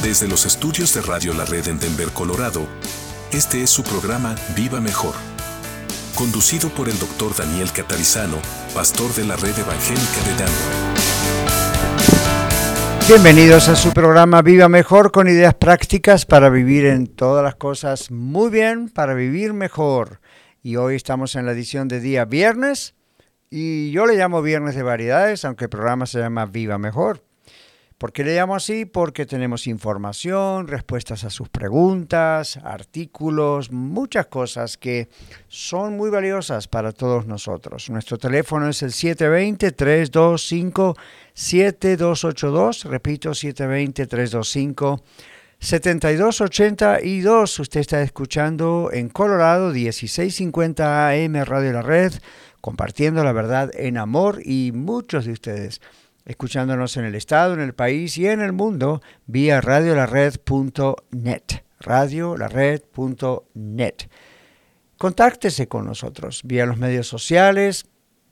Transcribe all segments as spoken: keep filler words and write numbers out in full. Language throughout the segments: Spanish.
Desde los estudios de Radio La Red en Denver, Colorado, este es su programa Viva Mejor, conducido por el doctor Daniel Catarizano, pastor de la Red Evangélica de Denver. Bienvenidos a su programa Viva Mejor, con ideas prácticas para vivir en todas las cosas muy bien, para vivir mejor. Y hoy estamos en la edición de día viernes, y yo le llamo Viernes de Variedades, aunque el programa se llama Viva Mejor. ¿Por qué le llamo así? Porque tenemos información, respuestas a sus preguntas, artículos, muchas cosas que son muy valiosas para todos nosotros. Nuestro teléfono es el siete dos cero, tres dos cinco, siete dos ocho dos. Repito, siete dos cero, tres dos cinco, siete dos ocho dos. Usted está escuchando en Colorado, dieciséis cincuenta A M Radio La Red, compartiendo la verdad en amor, y muchos de ustedes escuchándonos en el estado, en el país y en el mundo vía radio la red punto net, radio la red punto net. Contáctese con nosotros vía los medios sociales,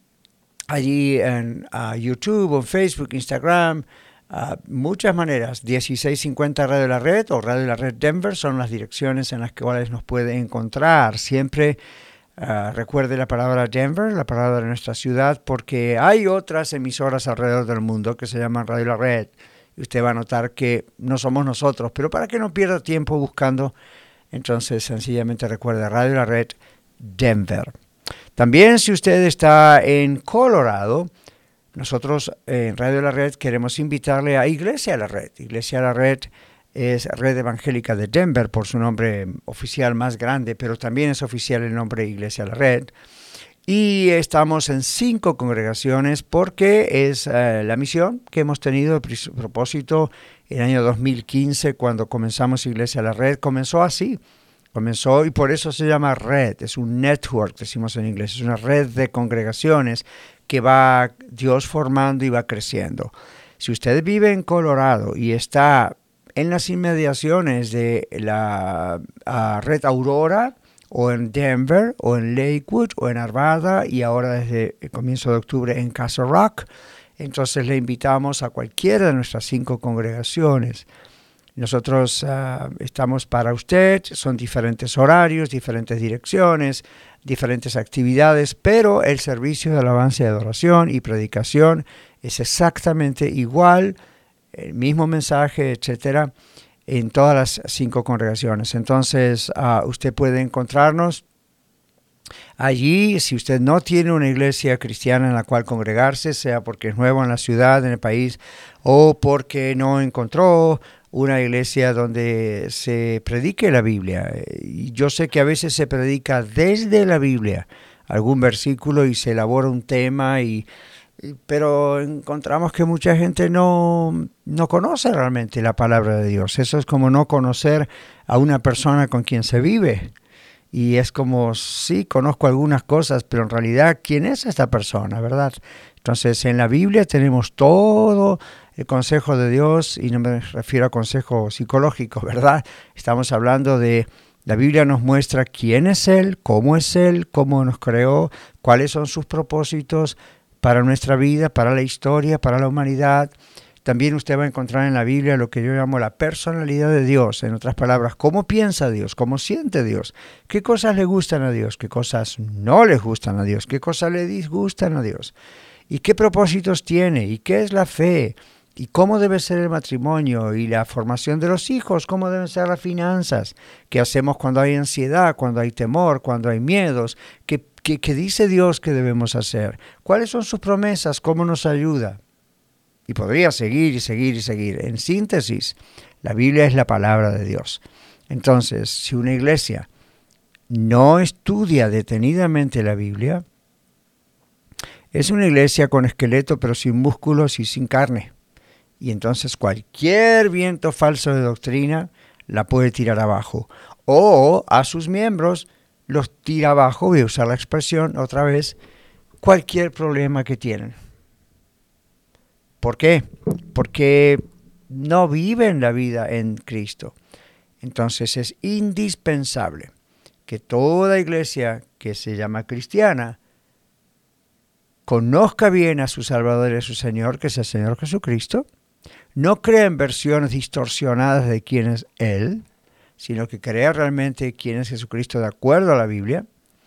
allí en uh, YouTube, en Facebook, Instagram, uh, muchas maneras. dieciséis cincuenta Radio La Red o Radio La Red Denver son las direcciones en las cuales nos puede encontrar. Siempre Uh, recuerde la palabra Denver, la palabra de nuestra ciudad, porque hay otras emisoras alrededor del mundo que se llaman Radio La Red. Y usted va a notar que no somos nosotros, pero para que no pierda tiempo buscando, entonces sencillamente recuerde Radio La Red Denver. También, si usted está en Colorado, nosotros en Radio La Red queremos invitarle a Iglesia La Red. Iglesia La Red es Red Evangélica de Denver por su nombre oficial más grande, pero también es oficial el nombre Iglesia La Red. Y estamos en cinco congregaciones porque es uh, la misión que hemos tenido, el propósito en el año dos mil quince, cuando comenzamos Iglesia La Red. Comenzó así, comenzó y por eso se llama red, es un network, decimos en inglés, es una red de congregaciones que va Dios formando y va creciendo. Si usted vive en Colorado y está en las inmediaciones de la uh, Red Aurora, o en Denver, o en Lakewood, o en Arvada, y ahora desde el comienzo de octubre en Castle Rock, entonces le invitamos a cualquiera de nuestras cinco congregaciones. Nosotros uh, estamos para usted, son diferentes horarios, diferentes direcciones, diferentes actividades, pero el servicio de alabanza y adoración y predicación es exactamente igual, el mismo mensaje, etcétera, en todas las cinco congregaciones. Entonces, uh, usted puede encontrarnos allí. Si usted no tiene una iglesia cristiana en la cual congregarse, sea porque es nuevo en la ciudad, en el país, o porque no encontró una iglesia donde se predique la Biblia. Y yo sé que a veces se predica desde la Biblia algún versículo y se elabora un tema y pero encontramos que mucha gente no, no conoce realmente la palabra de Dios. Eso es como no conocer a una persona con quien se vive. Y es como, sí, conozco algunas cosas, pero en realidad, ¿quién es esta persona, verdad? Entonces, en la Biblia tenemos todo el consejo de Dios, y no me refiero a consejo psicológico, ¿verdad? Estamos hablando de, la Biblia nos muestra quién es Él, cómo es Él, cómo nos creó, cuáles son sus propósitos para nuestra vida, para la historia, para la humanidad. También usted va a encontrar en la Biblia lo que yo llamo la personalidad de Dios. En otras palabras, cómo piensa Dios, cómo siente Dios, qué cosas le gustan a Dios, qué cosas no le gustan a Dios, qué cosas le disgustan a Dios, y qué propósitos tiene, y qué es la fe, y cómo debe ser el matrimonio, y la formación de los hijos, cómo deben ser las finanzas, qué hacemos cuando hay ansiedad, cuando hay temor, cuando hay miedos, qué ¿Qué, ¿Qué dice Dios que debemos hacer? ¿Cuáles son sus promesas? ¿Cómo nos ayuda? Y podría seguir y seguir y seguir. En síntesis, la Biblia es la palabra de Dios. Entonces, si una iglesia no estudia detenidamente la Biblia, es una iglesia con esqueleto pero sin músculos y sin carne. Y entonces cualquier viento falso de doctrina la puede tirar abajo. O a sus miembros los tira abajo, voy a usar la expresión otra vez, cualquier problema que tienen. ¿Por qué? Porque no viven la vida en Cristo. Entonces es indispensable que toda iglesia que se llama cristiana conozca bien a su Salvador y a su Señor, que es el Señor Jesucristo, No crea en versiones distorsionadas de quién es Él, sino que crea realmente quién es Jesucristo de acuerdo a la Biblia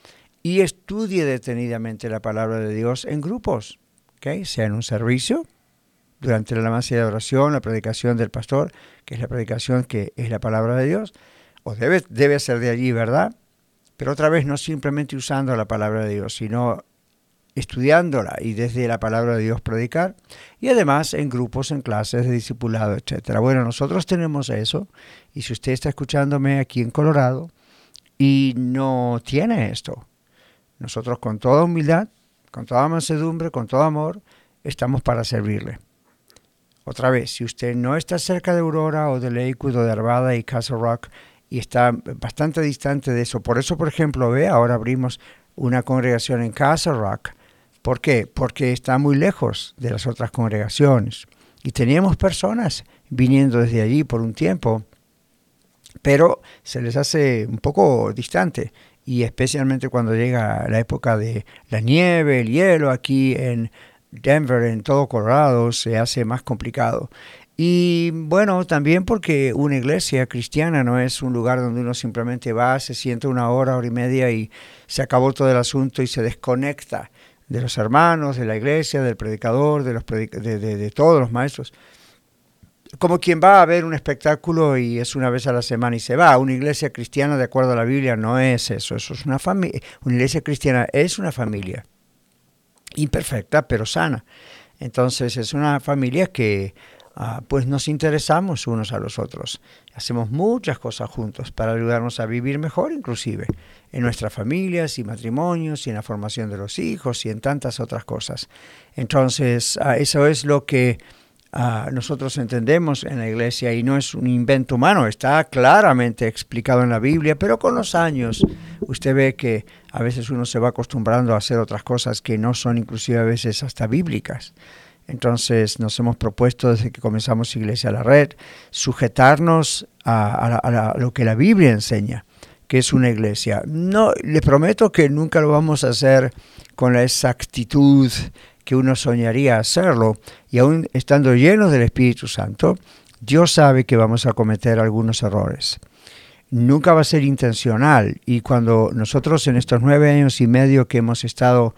y estudie detenidamente la palabra de Dios en grupos, ¿okay? Sea en un servicio, durante la alabanza y la oración, la predicación del pastor, que es la predicación que es la palabra de Dios, o debe, debe ser de allí, ¿verdad? Pero otra vez no simplemente usando la palabra de Dios, sino estudiándola y desde la palabra de Dios predicar, y además en grupos, en clases de discipulado, etcétera. Bueno, nosotros tenemos eso, y si usted está escuchándome aquí en Colorado y no tiene esto, nosotros con toda humildad, con toda mansedumbre, con todo amor, estamos para servirle. Otra vez, si usted no está cerca de Aurora o de Lakewood o de Arvada y Castle Rock y está bastante distante de eso, por eso, por ejemplo, ve, ahora abrimos una congregación en Castle Rock. ¿Por qué? Porque está muy lejos de las otras congregaciones. Y teníamos personas viniendo desde allí por un tiempo, pero se les hace un poco distante. Y especialmente cuando llega la época de la nieve, el hielo aquí en Denver, en todo Colorado, se hace más complicado. Y bueno, también porque una iglesia cristiana no es un lugar donde uno simplemente va, se sienta una hora, hora y media y se acabó todo el asunto y se desconecta de los hermanos, de la iglesia, del predicador, de, los predic- de, de, de todos los maestros. Como quien va a ver un espectáculo y es una vez a la semana y se va. Una iglesia cristiana, de acuerdo a la Biblia, no es eso. Eso es una familia. Una iglesia cristiana es una familia imperfecta, pero sana. Entonces es una familia que uh, pues nos interesamos unos a los otros. Hacemos muchas cosas juntos para ayudarnos a vivir mejor, inclusive en nuestras familias y matrimonios y en la formación de los hijos y en tantas otras cosas. Entonces uh, eso es lo que uh, nosotros entendemos en la iglesia y no es un invento humano, está claramente explicado en la Biblia, pero con los años usted ve que a veces uno se va acostumbrando a hacer otras cosas que no son inclusive a veces hasta bíblicas. Entonces nos hemos propuesto desde que comenzamos Iglesia a la Red sujetarnos a, a, la, a, la, a lo que la Biblia enseña, que es una iglesia. No, le prometo que nunca lo vamos a hacer con la exactitud que uno soñaría hacerlo, y aún estando llenos del Espíritu Santo, Dios sabe que vamos a cometer algunos errores. Nunca va a ser intencional, y cuando nosotros en estos nueve años y medio que hemos estado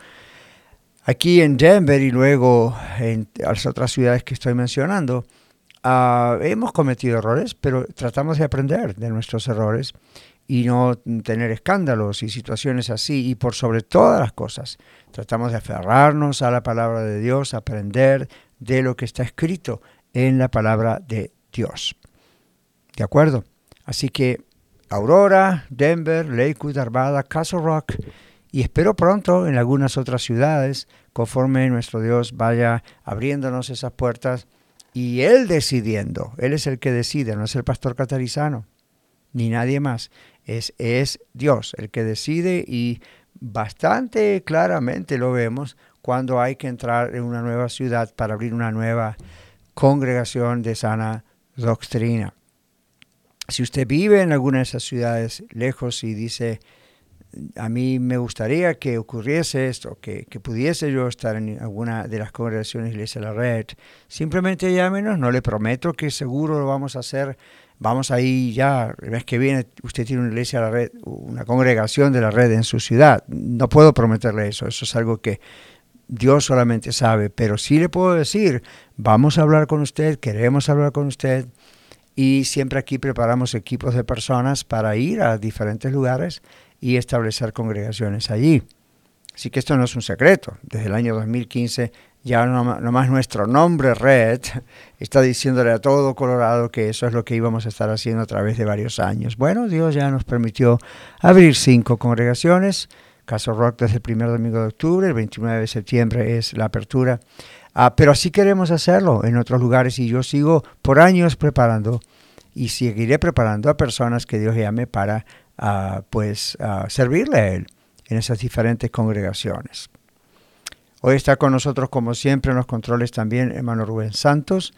aquí en Denver y luego en las otras ciudades que estoy mencionando, uh, hemos cometido errores, pero tratamos de aprender de nuestros errores y no tener escándalos y situaciones así. Y por sobre todas las cosas, tratamos de aferrarnos a la palabra de Dios, aprender de lo que está escrito en la palabra de Dios. ¿De acuerdo? Así que Aurora, Denver, Lakewood, Arvada, Castle Rock, y espero pronto en algunas otras ciudades, conforme nuestro Dios vaya abriéndonos esas puertas y Él decidiendo. Él es el que decide, no es el pastor catarizano, ni nadie más. Es, es Dios el que decide, y bastante claramente lo vemos cuando hay que entrar en una nueva ciudad para abrir una nueva congregación de sana doctrina. Si usted vive en alguna de esas ciudades lejos y dice, a mí me gustaría que ocurriese esto, que, que pudiese yo estar en alguna de las congregaciones de Iglesia de la Red, simplemente llámenos. No le prometo que seguro lo vamos a hacer. Vamos ahí ya, el mes que viene usted tiene una iglesia de la Red, una congregación de la Red en su ciudad. No puedo prometerle eso, eso es algo que Dios solamente sabe, pero sí le puedo decir, vamos a hablar con usted, queremos hablar con usted, y siempre aquí preparamos equipos de personas para ir a diferentes lugares y establecer congregaciones allí. Así que esto no es un secreto. Desde el año dos mil quince ya nomás, nomás nuestro nombre Red está diciéndole a todo Colorado que eso es lo que íbamos a estar haciendo a través de varios años. Bueno, Dios ya nos permitió abrir cinco congregaciones. Castle Rock desde el primer domingo de octubre, el veintinueve de septiembre es la apertura. Uh, pero así queremos hacerlo en otros lugares, y yo sigo por años preparando y seguiré preparando a personas que Dios llame para uh, pues uh, servirle a Él en esas diferentes congregaciones. Hoy está con nosotros, como siempre, en los controles también hermano Rubén Santos,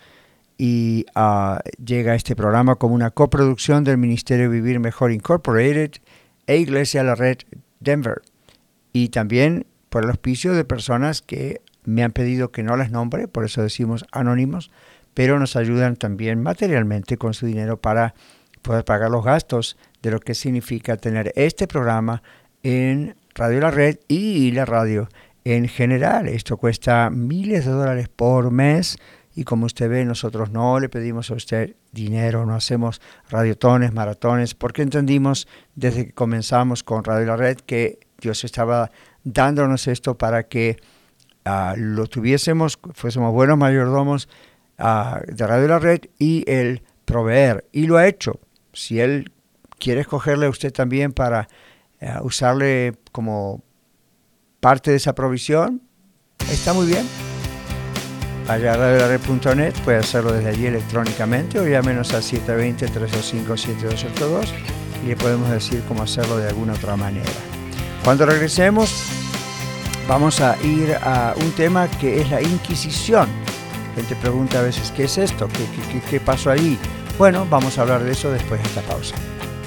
y uh, llega a este programa como una coproducción del Ministerio Vivir Mejor Incorporated e Iglesia La Red Denver, y también por el auspicio de personas que me han pedido que no las nombre, por eso decimos anónimos, pero nos ayudan también materialmente con su dinero para poder pagar los gastos de lo que significa tener este programa en Radio La Red y la radio en general. Esto cuesta miles de dólares por mes y como usted ve, nosotros no le pedimos a usted dinero, no hacemos radiotones, maratones, porque entendimos desde que comenzamos con Radio La Red que Dios estaba dándonos esto para que uh, lo tuviésemos, fuésemos buenos mayordomos uh, de Radio La Red y el proveer, y lo ha hecho. Si Él quiere escogerle a usted también para uh, usarle como parte de esa provisión, está muy bien. Vaya a radio la red punto net, puede hacerlo desde allí electrónicamente o llámenos al siete dos cero, tres dos cinco, siete dos ocho dos y le podemos decir cómo hacerlo de alguna otra manera. Cuando regresemos vamos a ir a un tema que es la Inquisición. La gente pregunta a veces, ¿qué es esto? ¿Qué, qué, qué pasó allí? Bueno, vamos a hablar de eso después de esta pausa.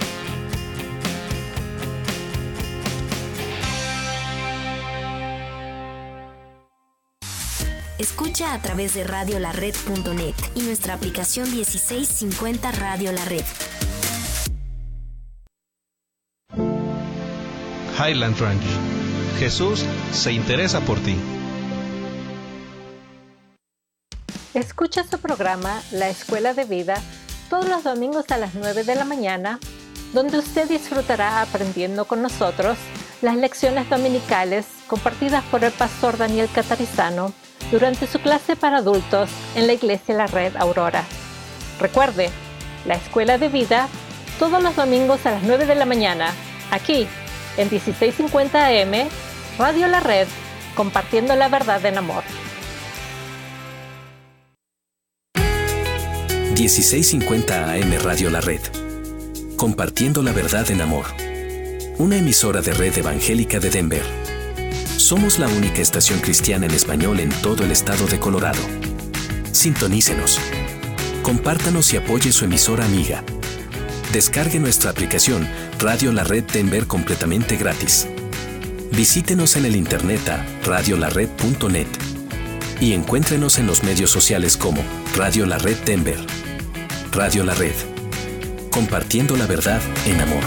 Escucha a través de radio la red punto net y nuestra aplicación dieciséis cincuenta Radio La Red. Highland Ranch. Jesús se interesa por ti. Escucha su programa La Escuela de Vida todos los domingos a las nueve de la mañana, donde usted disfrutará aprendiendo con nosotros las lecciones dominicales compartidas por el pastor Daniel Catarizano durante su clase para adultos en la Iglesia La Red Aurora. Recuerde, La Escuela de Vida todos los domingos a las nueve de la mañana, aquí en dieciséis cincuenta A M, Radio La Red, compartiendo la verdad en amor. dieciséis cincuenta A M Radio La Red. Compartiendo la verdad en amor. Una emisora de Red Evangélica de Denver. Somos la única estación cristiana en español en todo el estado de Colorado. Sintonícenos. Compártanos y apoye su emisora amiga. Descargue nuestra aplicación Radio La Red Denver completamente gratis. Visítenos en el internet a radio la red punto net y encuéntrenos en los medios sociales como Radio La Red Denver. Radio La Red. Compartiendo la verdad en amor.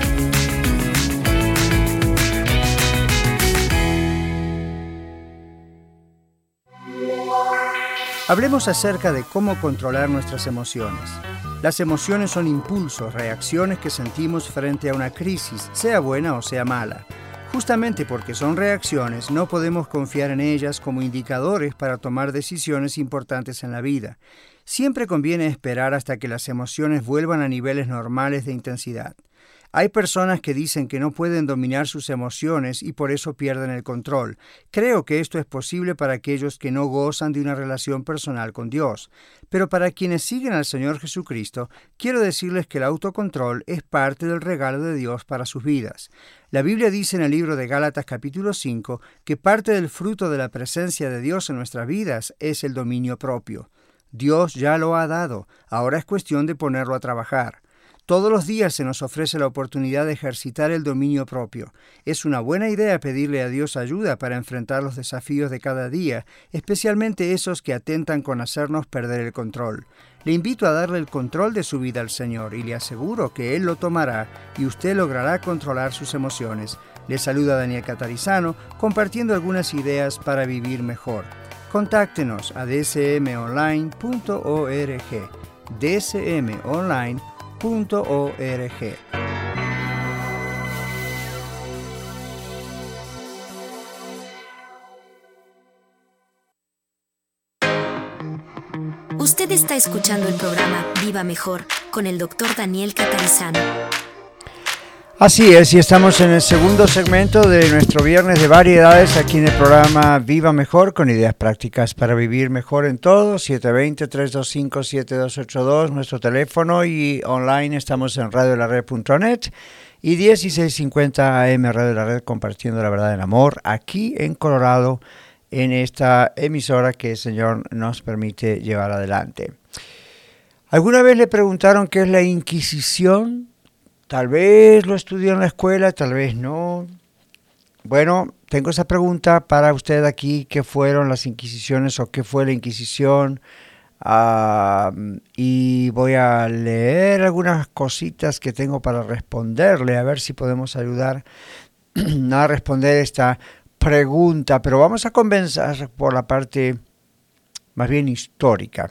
Hablemos acerca de cómo controlar nuestras emociones. Las emociones son impulsos, reacciones que sentimos frente a una crisis, sea buena o sea mala. Justamente porque son reacciones, no podemos confiar en ellas como indicadores para tomar decisiones importantes en la vida. Siempre conviene esperar hasta que las emociones vuelvan a niveles normales de intensidad. Hay personas que dicen que no pueden dominar sus emociones y por eso pierden el control. Creo que esto es posible para aquellos que no gozan de una relación personal con Dios. Pero para quienes siguen al Señor Jesucristo, quiero decirles que el autocontrol es parte del regalo de Dios para sus vidas. La Biblia dice en el libro de Gálatas capítulo cinco que parte del fruto de la presencia de Dios en nuestras vidas es el dominio propio. Dios ya lo ha dado, ahora es cuestión de ponerlo a trabajar. Todos los días se nos ofrece la oportunidad de ejercitar el dominio propio. Es una buena idea pedirle a Dios ayuda para enfrentar los desafíos de cada día, especialmente esos que atentan con hacernos perder el control. Le invito a darle el control de su vida al Señor y le aseguro que Él lo tomará y usted logrará controlar sus emociones. Le saluda Daniel Catarizano, compartiendo algunas ideas para vivir mejor. Contáctenos a d s m online punto org. d s m online punto org. Usted está escuchando el programa Viva Mejor con el doctor Daniel Catarizano. Así es, y estamos en el segundo segmento de nuestro viernes de variedades aquí en el programa Viva Mejor con ideas prácticas para vivir mejor en todo. siete dos cero, tres dos cinco, siete dos ocho dos, nuestro teléfono, y online estamos en radio la red punto net y dieciséis cincuenta A M Radio La Red, compartiendo la verdad en amor aquí en Colorado, en esta emisora que el Señor nos permite llevar adelante. ¿Alguna vez le preguntaron qué es la Inquisición? Tal vez lo estudió en la escuela, tal vez no. Bueno, tengo esa pregunta para usted aquí. ¿Qué fueron las Inquisiciones o qué fue la Inquisición? Uh, y voy a leer algunas cositas que tengo para responderle, a ver si podemos ayudar a responder esta pregunta, pero vamos a comenzar por la parte más bien histórica.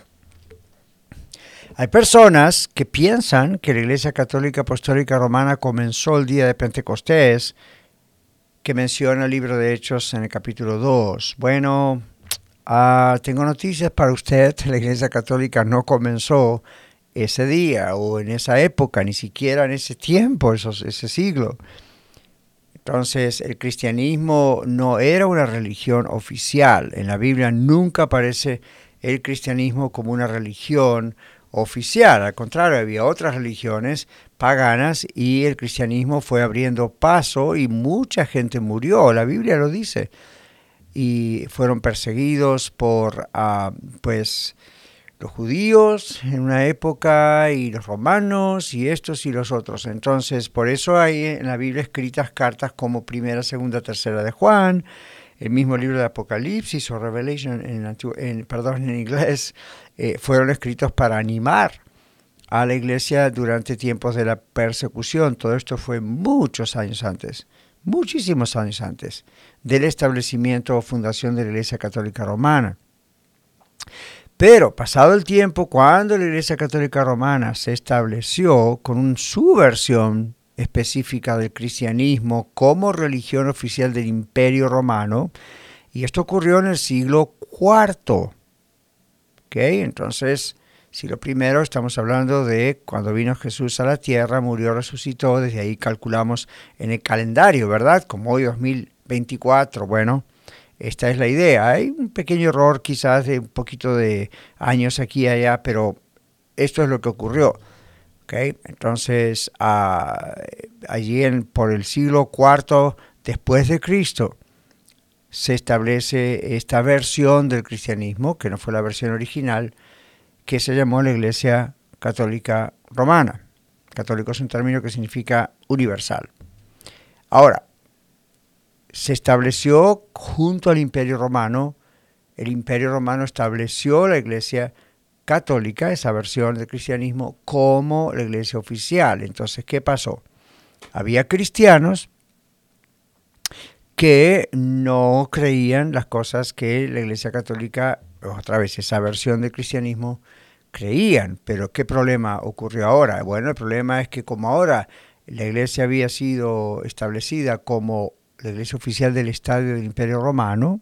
Hay personas que piensan que la Iglesia Católica Apostólica Romana comenzó el día de Pentecostés, que menciona el libro de Hechos en el capítulo dos. Bueno, Uh, tengo noticias para usted. La Iglesia Católica no comenzó ese día o en esa época, ni siquiera en ese tiempo, esos, ese siglo. Entonces, el cristianismo no era una religión oficial. En la Biblia nunca aparece el cristianismo como una religión oficial. Al contrario, había otras religiones paganas y el cristianismo fue abriendo paso y mucha gente murió. La Biblia lo dice. Y fueron perseguidos por uh, pues los judíos en una época y los romanos y estos y los otros. Entonces, por eso hay en la Biblia escritas cartas como Primera, Segunda, Tercera de Juan, el mismo libro de Apocalipsis o Revelation, en, en, perdón, en inglés, eh, fueron escritos para animar a la iglesia durante tiempos de la persecución. Todo esto fue muchos años antes. Muchísimos años antes del establecimiento o fundación de la Iglesia Católica Romana. Pero pasado el tiempo, cuando la Iglesia Católica Romana se estableció con un, su versión específica del cristianismo como religión oficial del Imperio Romano, y esto ocurrió en el siglo cuarto. ¿Okay? Entonces, siglo primero, estamos hablando de cuando vino Jesús a la tierra, murió, resucitó, desde ahí calculamos en el calendario, ¿verdad? Como hoy dos mil veinticuatro, bueno, esta es la idea. Hay un pequeño error quizás de un poquito de años aquí y allá, pero esto es lo que ocurrió. ¿Okay? Entonces, uh, allí en, por el siglo cuarto después de Cristo, se establece esta versión del cristianismo, que no fue la versión original, que se llamó la Iglesia Católica Romana. Católico es un término que significa universal. Ahora, se estableció junto al Imperio Romano, el Imperio Romano estableció la Iglesia Católica, esa versión del cristianismo, como la Iglesia oficial. Entonces, ¿qué pasó? Había cristianos que no creían las cosas que la Iglesia Católica, otra vez esa versión del cristianismo, creían. Pero ¿qué problema ocurrió ahora? Bueno, el problema es que como ahora la Iglesia había sido establecida como la Iglesia oficial del Estado del Imperio Romano,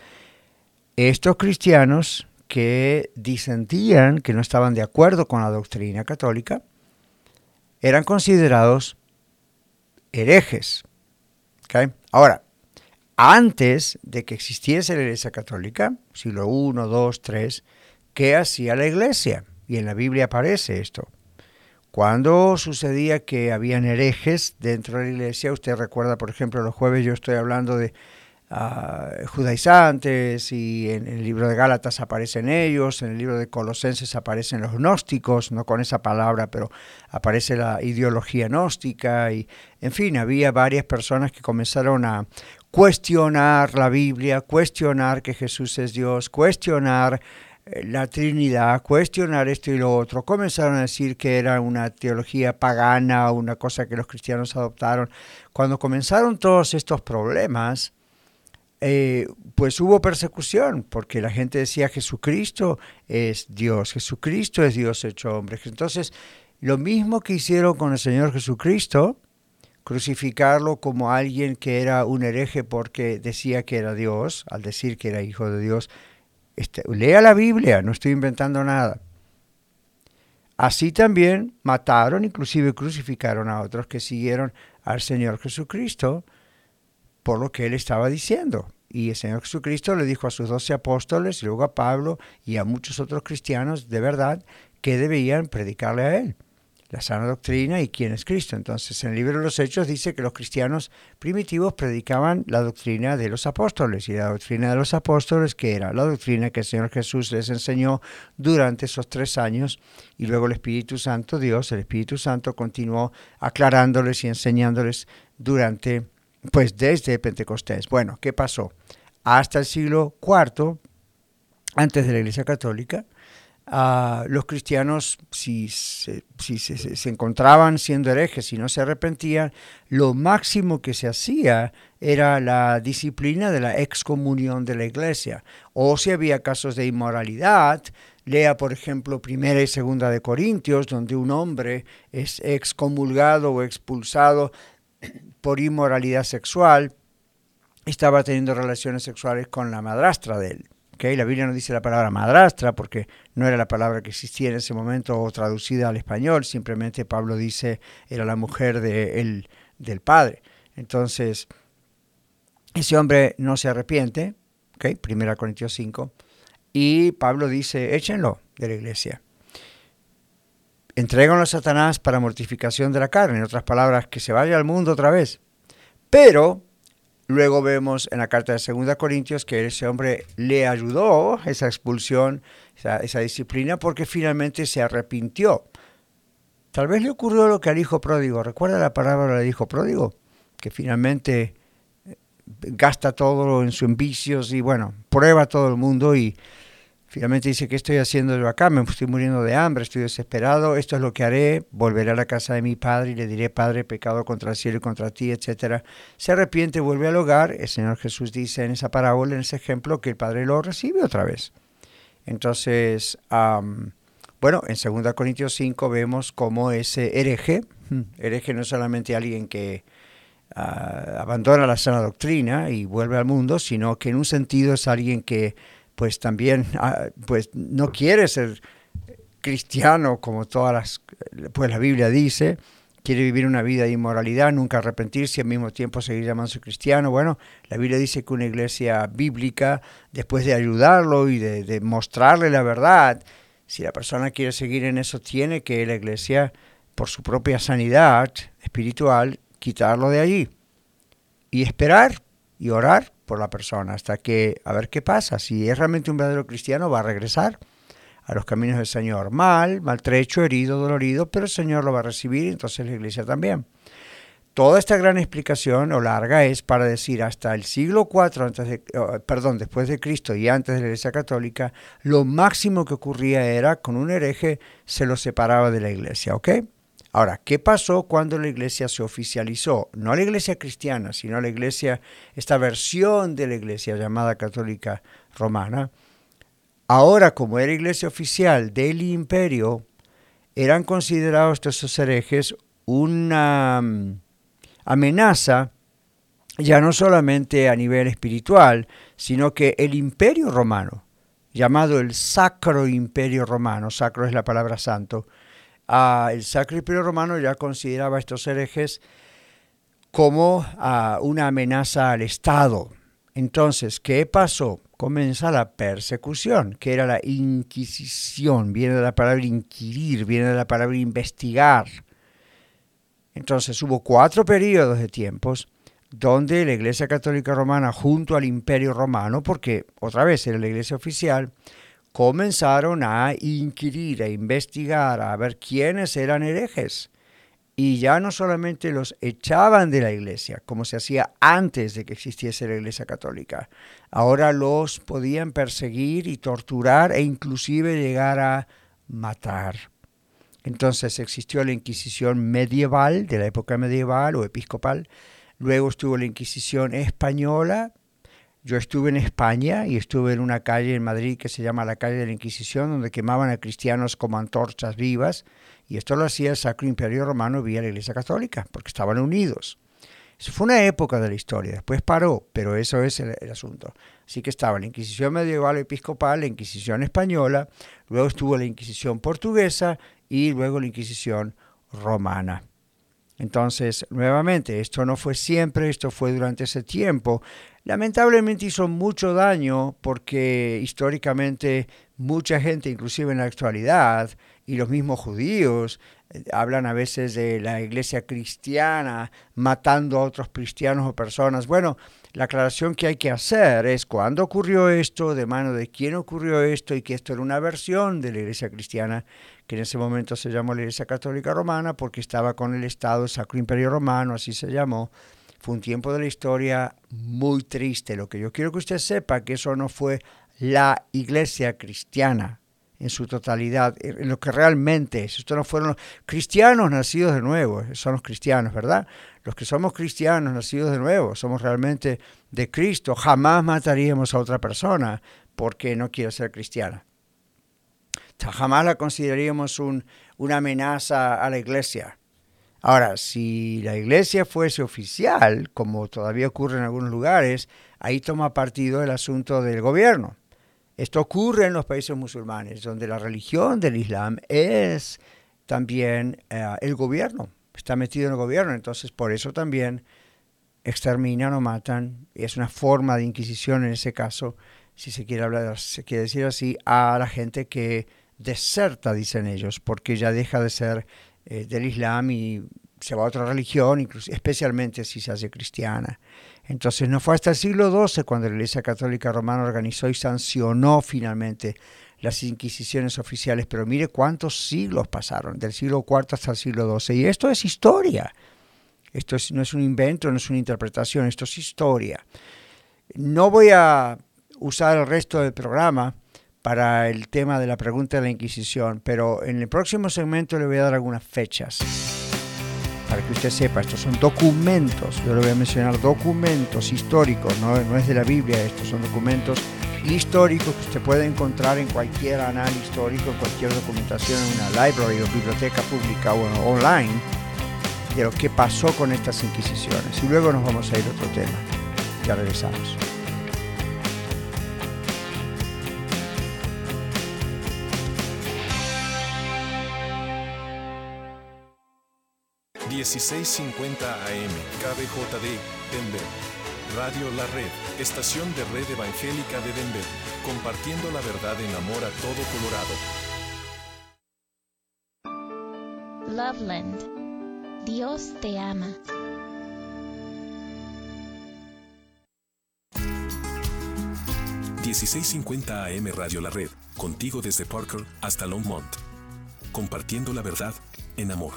estos cristianos que disentían, que no estaban de acuerdo con la doctrina católica, eran considerados herejes. ¿Okay? Ahora, antes de que existiese la Iglesia Católica, siglo primero, dos, tres, ¿qué hacía la Iglesia? Y en la Biblia aparece esto. Cuando sucedía que habían herejes dentro de la Iglesia, usted recuerda, por ejemplo, los jueves yo estoy hablando de uh, judaizantes, y en, en el libro de Gálatas aparecen ellos, en el libro de Colosenses aparecen los gnósticos, no con esa palabra, pero aparece la ideología gnóstica, y en fin, había varias personas que comenzaron a cuestionar la Biblia, cuestionar que Jesús es Dios, cuestionar la Trinidad, cuestionar esto y lo otro. Comenzaron a decir que era una teología pagana, una cosa que los cristianos adoptaron. Cuando comenzaron todos estos problemas, eh, pues hubo persecución, porque la gente decía Jesucristo es Dios, Jesucristo es Dios hecho hombre. Entonces, lo mismo que hicieron con el Señor Jesucristo, crucificarlo como alguien que era un hereje porque decía que era Dios, al decir que era hijo de Dios. Este, lea la Biblia, no estoy inventando nada. Así también mataron, inclusive crucificaron a otros que siguieron al Señor Jesucristo por lo que Él estaba diciendo. Y el Señor Jesucristo le dijo a sus doce apóstoles, y luego a Pablo y a muchos otros cristianos de verdad, que debían predicarle a Él la sana doctrina y quién es Cristo. Entonces, en el libro de los Hechos dice que los cristianos primitivos predicaban la doctrina de los apóstoles, y la doctrina de los apóstoles, que era la doctrina que el Señor Jesús les enseñó durante esos tres años, y luego el Espíritu Santo, Dios, el Espíritu Santo, continuó aclarándoles y enseñándoles durante, pues desde Pentecostés. Bueno, ¿qué pasó? Hasta el siglo cuarto, antes de la Iglesia Católica, uh, los cristianos, si, se, si se, se, se encontraban siendo herejes y no se arrepentían, lo máximo que se hacía era la disciplina de la excomunión de la iglesia. O si había casos de inmoralidad, lea por ejemplo Primera y Segunda de Corintios, donde un hombre es excomulgado o expulsado por inmoralidad sexual, estaba teniendo relaciones sexuales con la madrastra de él. ¿Okay? La Biblia no dice la palabra madrastra porque no era la palabra que existía en ese momento o traducida al español, simplemente Pablo dice era la mujer de él, del padre. Entonces, ese hombre no se arrepiente, ¿okay? Primera Corintios cinco, y Pablo dice, échenlo de la iglesia. Entréganlo a Satanás para mortificación de la carne, en otras palabras, que se vaya al mundo otra vez. Pero luego vemos en la carta de Segunda Corintios que ese hombre le ayudó esa expulsión, esa, esa disciplina, porque finalmente se arrepintió. Tal vez le ocurrió lo que al hijo pródigo. ¿Recuerda la palabra del hijo pródigo? Que finalmente gasta todo en sus vicios y bueno, prueba a todo el mundo y finalmente dice, ¿qué estoy haciendo yo acá? Me estoy muriendo de hambre, estoy desesperado, esto es lo que haré, volveré a la casa de mi padre y le diré, Padre, pecado contra el cielo y contra ti, etcétera. Se arrepiente, vuelve al hogar. El Señor Jesús dice en esa parábola, en ese ejemplo, que el Padre lo recibe otra vez. Entonces, um, bueno, en Segunda Corintios cinco vemos cómo ese hereje, hereje no es solamente alguien que uh, abandona la sana doctrina y vuelve al mundo, sino que en un sentido es alguien que pues también pues no quiere ser cristiano como todas las, pues la Biblia dice, quiere vivir una vida de inmoralidad, nunca arrepentirse y al mismo tiempo seguir llamándose cristiano. Bueno, la Biblia dice que una iglesia bíblica, después de ayudarlo y de, de mostrarle la verdad, si la persona quiere seguir en eso, tiene que la iglesia, por su propia sanidad espiritual, quitarlo de allí y esperar y orar por la persona hasta que, a ver qué pasa. Si es realmente un verdadero cristiano, va a regresar a los caminos del Señor. Mal, maltrecho, herido, dolorido, pero el Señor lo va a recibir, entonces la iglesia también. Toda esta gran explicación o larga es para decir hasta el siglo cuatro, antes de, oh, perdón, después de Cristo y antes de la iglesia católica, lo máximo que ocurría era con un hereje se lo separaba de la iglesia, ¿ok? Ahora, ¿qué pasó cuando la iglesia se oficializó? No la iglesia cristiana, sino la iglesia, esta versión de la iglesia llamada católica romana. Ahora, como era iglesia oficial del imperio, eran considerados estos herejes una um, amenaza, ya no solamente a nivel espiritual, sino que el imperio romano, llamado el Sacro Imperio Romano, sacro es la palabra santo, Uh, el Sacro Imperio Romano ya consideraba a estos herejes como uh, una amenaza al Estado. Entonces, ¿qué pasó? Comienza la persecución, que era la Inquisición. Viene de la palabra inquirir, viene de la palabra investigar. Entonces, hubo cuatro periodos de tiempos donde la Iglesia Católica Romana, junto al Imperio Romano, porque otra vez era la Iglesia oficial, comenzaron a inquirir, a investigar, a ver quiénes eran herejes. Y ya no solamente los echaban de la iglesia, como se hacía antes de que existiese la iglesia católica. Ahora los podían perseguir y torturar e inclusive llegar a matar. Entonces existió la Inquisición medieval, de la época medieval o episcopal. Luego estuvo la Inquisición española. Yo estuve en España y estuve en una calle en Madrid que se llama la calle de la Inquisición, donde quemaban a cristianos como antorchas vivas, y esto lo hacía el Sacro Imperio Romano vía la Iglesia Católica, porque estaban unidos. Eso fue una época de la historia, después paró, pero eso es el, el asunto. Así que estaba la Inquisición medieval episcopal, la Inquisición española, luego estuvo la Inquisición portuguesa y luego la Inquisición romana. Entonces, nuevamente, esto no fue siempre, esto fue durante ese tiempo. Lamentablemente hizo mucho daño porque históricamente mucha gente, inclusive en la actualidad, y los mismos judíos, eh, hablan a veces de la iglesia cristiana matando a otros cristianos o personas. Bueno, la aclaración que hay que hacer es cuándo ocurrió esto, de mano de quién ocurrió esto, y que esto era una versión de la iglesia cristiana, que en ese momento se llamó la Iglesia Católica Romana porque estaba con el Estado, el Sacro Imperio Romano, así se llamó. Fue un tiempo de la historia muy triste. Lo que yo quiero que usted sepa que eso no fue la iglesia cristiana. en su totalidad, en lo que realmente es. Estos no fueron los cristianos nacidos de nuevo, son los cristianos, ¿verdad? Los que somos cristianos nacidos de nuevo, somos realmente de Cristo. Jamás mataríamos a otra persona porque no quiere ser cristiana. Jamás la consideraríamos un, una amenaza a la iglesia. Ahora, si la iglesia fuese oficial, como todavía ocurre en algunos lugares, ahí toma partido el asunto del gobierno. Esto ocurre en los países musulmanes, donde la religión del Islam es también eh, el gobierno, está metido en el gobierno, entonces por eso también exterminan o matan, y es una forma de inquisición en ese caso, si se quiere hablar, se quiere decir así, a la gente que deserta, dicen ellos, porque ya deja de ser eh, del Islam y se va a otra religión, incluso, especialmente si se hace cristiana. Entonces no fue hasta el siglo doce cuando la Iglesia Católica Romana organizó y sancionó finalmente las inquisiciones oficiales, pero mire cuántos siglos pasaron, del siglo cuarto hasta el siglo doce, y esto es historia. Esto es, no es un invento, no es una interpretación, esto es historia. No voy a usar el resto del programa para el tema de la pregunta de la Inquisición, pero en el próximo segmento le voy a dar algunas fechas para que usted sepa. Estos son documentos, yo le voy a mencionar documentos históricos, no, no es de la Biblia, estos son documentos históricos que usted puede encontrar en cualquier anal histórico, en cualquier documentación, en una library o biblioteca pública o online, de lo que pasó con estas inquisiciones. Y luego nos vamos a ir a otro tema. Ya regresamos. dieciséis cincuenta A M, K B J D, Denver. Radio La Red, estación de red evangélica de Denver, compartiendo la verdad en amor a todo Colorado. Loveland. Dios te ama. dieciséis cincuenta A M Radio La Red, contigo desde Parker hasta Longmont. Compartiendo la verdad en amor.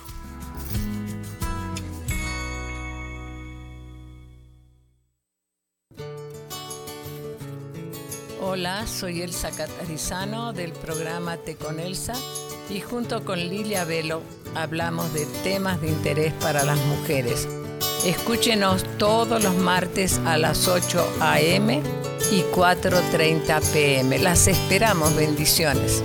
Hola, soy Elsa Catarizano del programa Te con Elsa y junto con Lilia Velo hablamos de temas de interés para las mujeres. Escúchenos todos los martes a las ocho a eme y cuatro treinta pe eme. Las esperamos, bendiciones.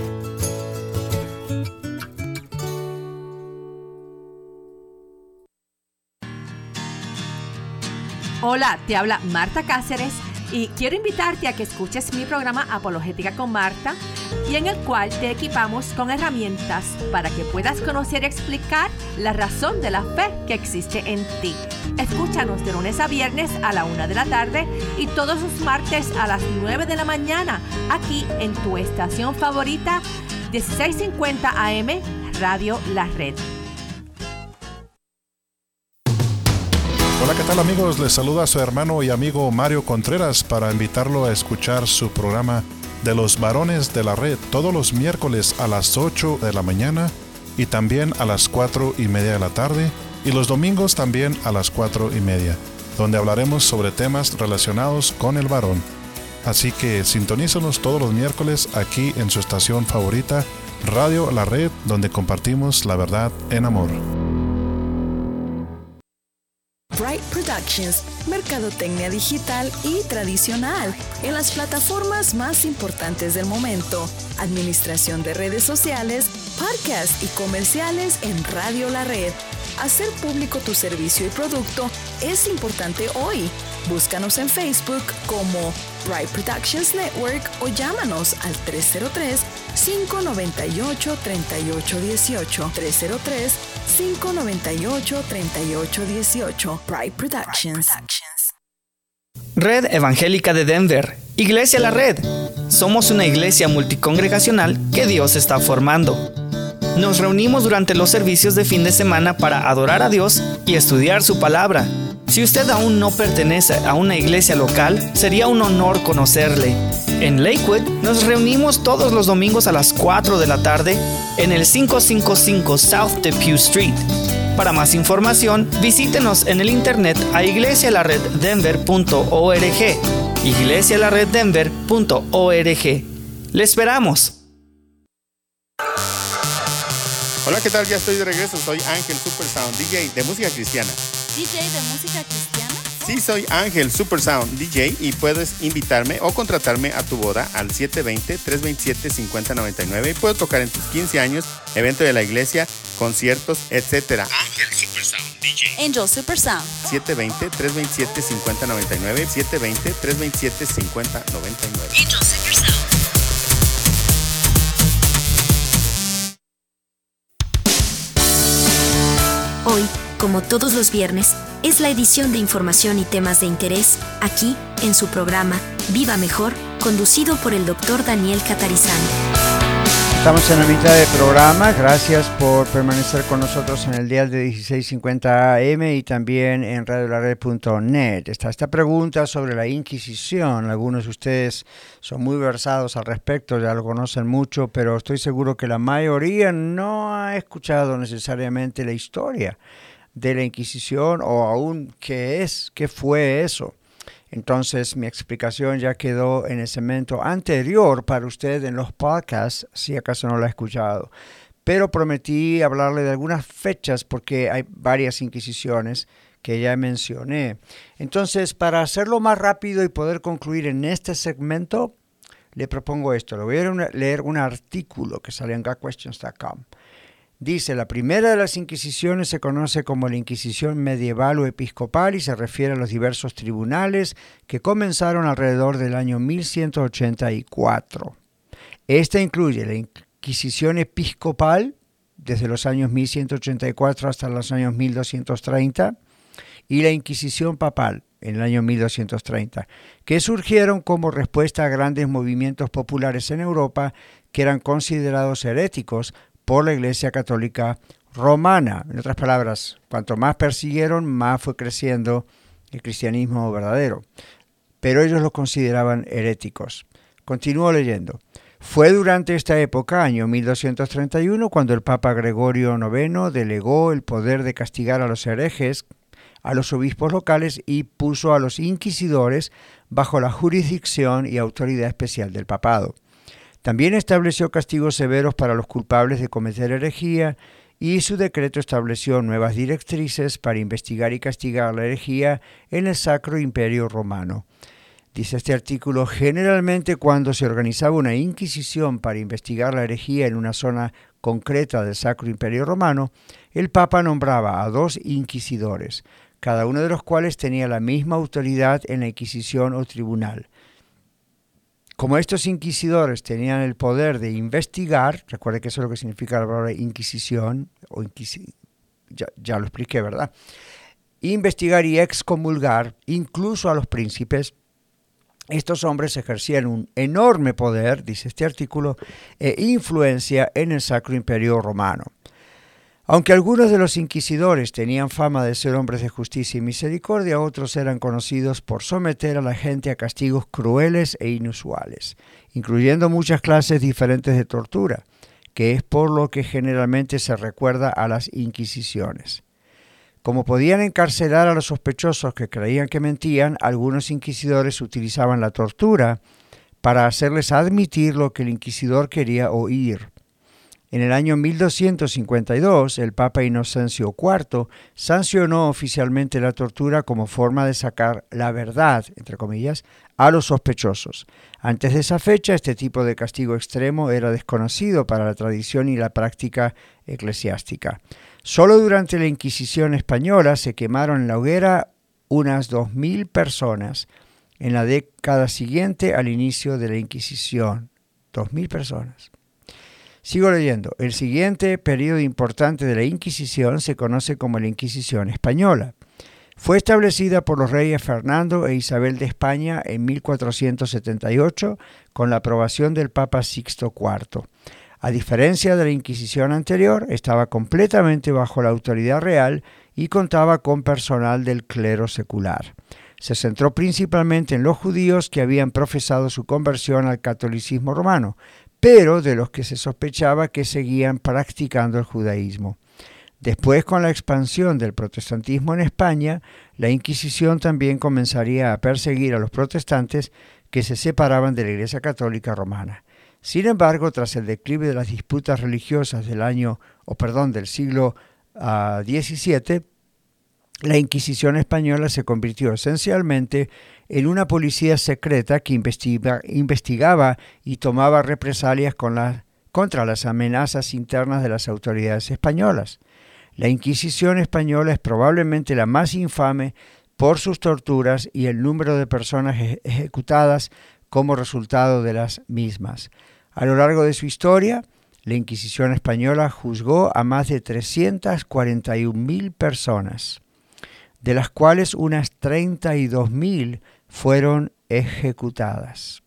Hola, te habla Marta Cáceres y quiero invitarte a que escuches mi programa Apologética con Marta, y en el cual te equipamos con herramientas para que puedas conocer y explicar la razón de la fe que existe en ti. Escúchanos de lunes a viernes a la una de la tarde y todos los martes a las nueve de la mañana, aquí en tu estación favorita, dieciséis cincuenta A M, Radio La Red. Hola, ¿qué tal amigos? Les saluda a su hermano y amigo Mario Contreras para invitarlo a escuchar su programa de los varones de la red todos los miércoles a las ocho de la mañana y también a las cuatro y media de la tarde, y los domingos también a las cuatro y media, donde hablaremos sobre temas relacionados con el varón. Así que sintonízanos todos los miércoles aquí en su estación favorita, Radio La Red, donde compartimos la verdad en amor. Bright Productions, mercadotecnia digital y tradicional en las plataformas más importantes del momento, administración de redes sociales, podcasts y comerciales en Radio La Red. Hacer público tu servicio y producto es importante hoy. Búscanos en Facebook como Bright Productions Network o llámanos al tres cero tres, cinco nueve ocho, tres ocho uno ocho, tres cero tres, cinco nueve ocho, tres ocho uno ocho. Bright Productions. Red Evangélica de Denver, Iglesia La Red. Somos una iglesia multicongregacional que Dios está formando. Nos reunimos durante los servicios de fin de semana para adorar a Dios y estudiar su palabra. Si usted aún no pertenece a una iglesia local, sería un honor conocerle. En Lakewood nos reunimos todos los domingos a las cuatro de la tarde en el quinientos cincuenta y cinco South Depew Street. Para más información, visítenos en el internet a iglesia la red denver punto org, iglesia la red denver punto org. ¡Le esperamos! Hola, ¿qué tal? Ya estoy de regreso. Soy Ángel Super Sound, D J de música cristiana. ¿D J de música cristiana? Sí, soy Ángel Super Sound, D J, y puedes invitarme o contratarme a tu boda al siete dos cero, tres dos siete, cinco cero nueve nueve. Y puedo tocar en tus quince años, evento de la iglesia, conciertos, etcétera. Ángel Super Sound, D J. Angel Super Sound. siete dos cero, tres dos siete, cinco cero nueve nueve. siete dos cero, tres dos siete, cinco cero nueve nueve. Angel Super Sound. Hoy, como todos los viernes, es la edición de información y temas de interés, aquí, en su programa Viva Mejor, conducido por el doctor Daniel Catarizano. Estamos en la mitad del programa. Gracias por permanecer con nosotros en el dial de dieciséis cincuenta A M y también en radio la red punto net. Está esta pregunta sobre la Inquisición. Algunos de ustedes son muy versados al respecto, ya lo conocen mucho, pero estoy seguro que la mayoría no ha escuchado necesariamente la historia de la Inquisición o aún qué es, qué fue eso. Entonces mi explicación ya quedó en el segmento anterior para usted en los podcasts, si acaso no lo ha escuchado. Pero prometí hablarle de algunas fechas porque hay varias inquisiciones que ya mencioné. Entonces, para hacerlo más rápido y poder concluir en este segmento, le propongo esto. Le voy a leer un artículo que sale en got questions punto com. Dice, la primera de las inquisiciones se conoce como la Inquisición medieval o episcopal y se refiere a los diversos tribunales que comenzaron alrededor del año mil ciento ochenta y cuatro. Esta incluye la Inquisición episcopal desde los años mil ciento ochenta y cuatro hasta los años mil doscientos treinta y la Inquisición papal en el año mil doscientos treinta, que surgieron como respuesta a grandes movimientos populares en Europa que eran considerados heréticos por la Iglesia Católica Romana. En otras palabras, cuanto más persiguieron, más fue creciendo el cristianismo verdadero. Pero ellos los consideraban heréticos. Continúo leyendo. Fue durante esta época, año mil doscientos treinta y uno, cuando el Papa Gregorio noveno delegó el poder de castigar a los herejes a los obispos locales y puso a los inquisidores bajo la jurisdicción y autoridad especial del papado. También estableció castigos severos para los culpables de cometer herejía y su decreto estableció nuevas directrices para investigar y castigar la herejía en el Sacro Imperio Romano. Dice este artículo, generalmente cuando se organizaba una inquisición para investigar la herejía en una zona concreta del Sacro Imperio Romano, el Papa nombraba a dos inquisidores, cada uno de los cuales tenía la misma autoridad en la inquisición o tribunal. Como estos inquisidores tenían el poder de investigar, recuerde que eso es lo que significa la palabra inquisición, o inquisi- ya, ya lo expliqué, ¿verdad? Investigar y excomulgar incluso a los príncipes, estos hombres ejercían un enorme poder, dice este artículo, e influencia en el Sacro Imperio Romano. Aunque algunos de los inquisidores tenían fama de ser hombres de justicia y misericordia, otros eran conocidos por someter a la gente a castigos crueles e inusuales, incluyendo muchas clases diferentes de tortura, que es por lo que generalmente se recuerda a las inquisiciones. Como podían encarcelar a los sospechosos que creían que mentían, algunos inquisidores utilizaban la tortura para hacerles admitir lo que el inquisidor quería oír. En el año mil doscientos cincuenta y dos, el Papa Inocencio cuarto sancionó oficialmente la tortura como forma de sacar la verdad, entre comillas, a los sospechosos. Antes de esa fecha, este tipo de castigo extremo era desconocido para la tradición y la práctica eclesiástica. Solo durante la Inquisición española se quemaron en la hoguera unas dos mil personas en la década siguiente al inicio de la Inquisición. dos mil personas. Sigo leyendo. El siguiente periodo importante de la Inquisición se conoce como la Inquisición española. Fue establecida por los reyes Fernando e Isabel de España en mil cuatrocientos setenta y ocho con la aprobación del Papa Sixto cuarto. A diferencia de la Inquisición anterior, estaba completamente bajo la autoridad real y contaba con personal del clero secular. Se centró principalmente en los judíos que habían profesado su conversión al catolicismo romano, pero de los que se sospechaba que seguían practicando el judaísmo. Después, con la expansión del protestantismo en España, la Inquisición también comenzaría a perseguir a los protestantes que se separaban de la Iglesia Católica Romana. Sin embargo, tras el declive de las disputas religiosas del año, o perdón, del siglo uh, diecisiete, la Inquisición española se convirtió esencialmente en una policía secreta que investiga, investigaba y tomaba represalias con la, contra las amenazas internas de las autoridades españolas. La Inquisición española es probablemente la más infame por sus torturas y el número de personas ejecutadas como resultado de las mismas. A lo largo de su historia, la Inquisición española juzgó a más de trescientas cuarenta y una mil personas, de las cuales unas treinta y dos mil fueron ejecutadas.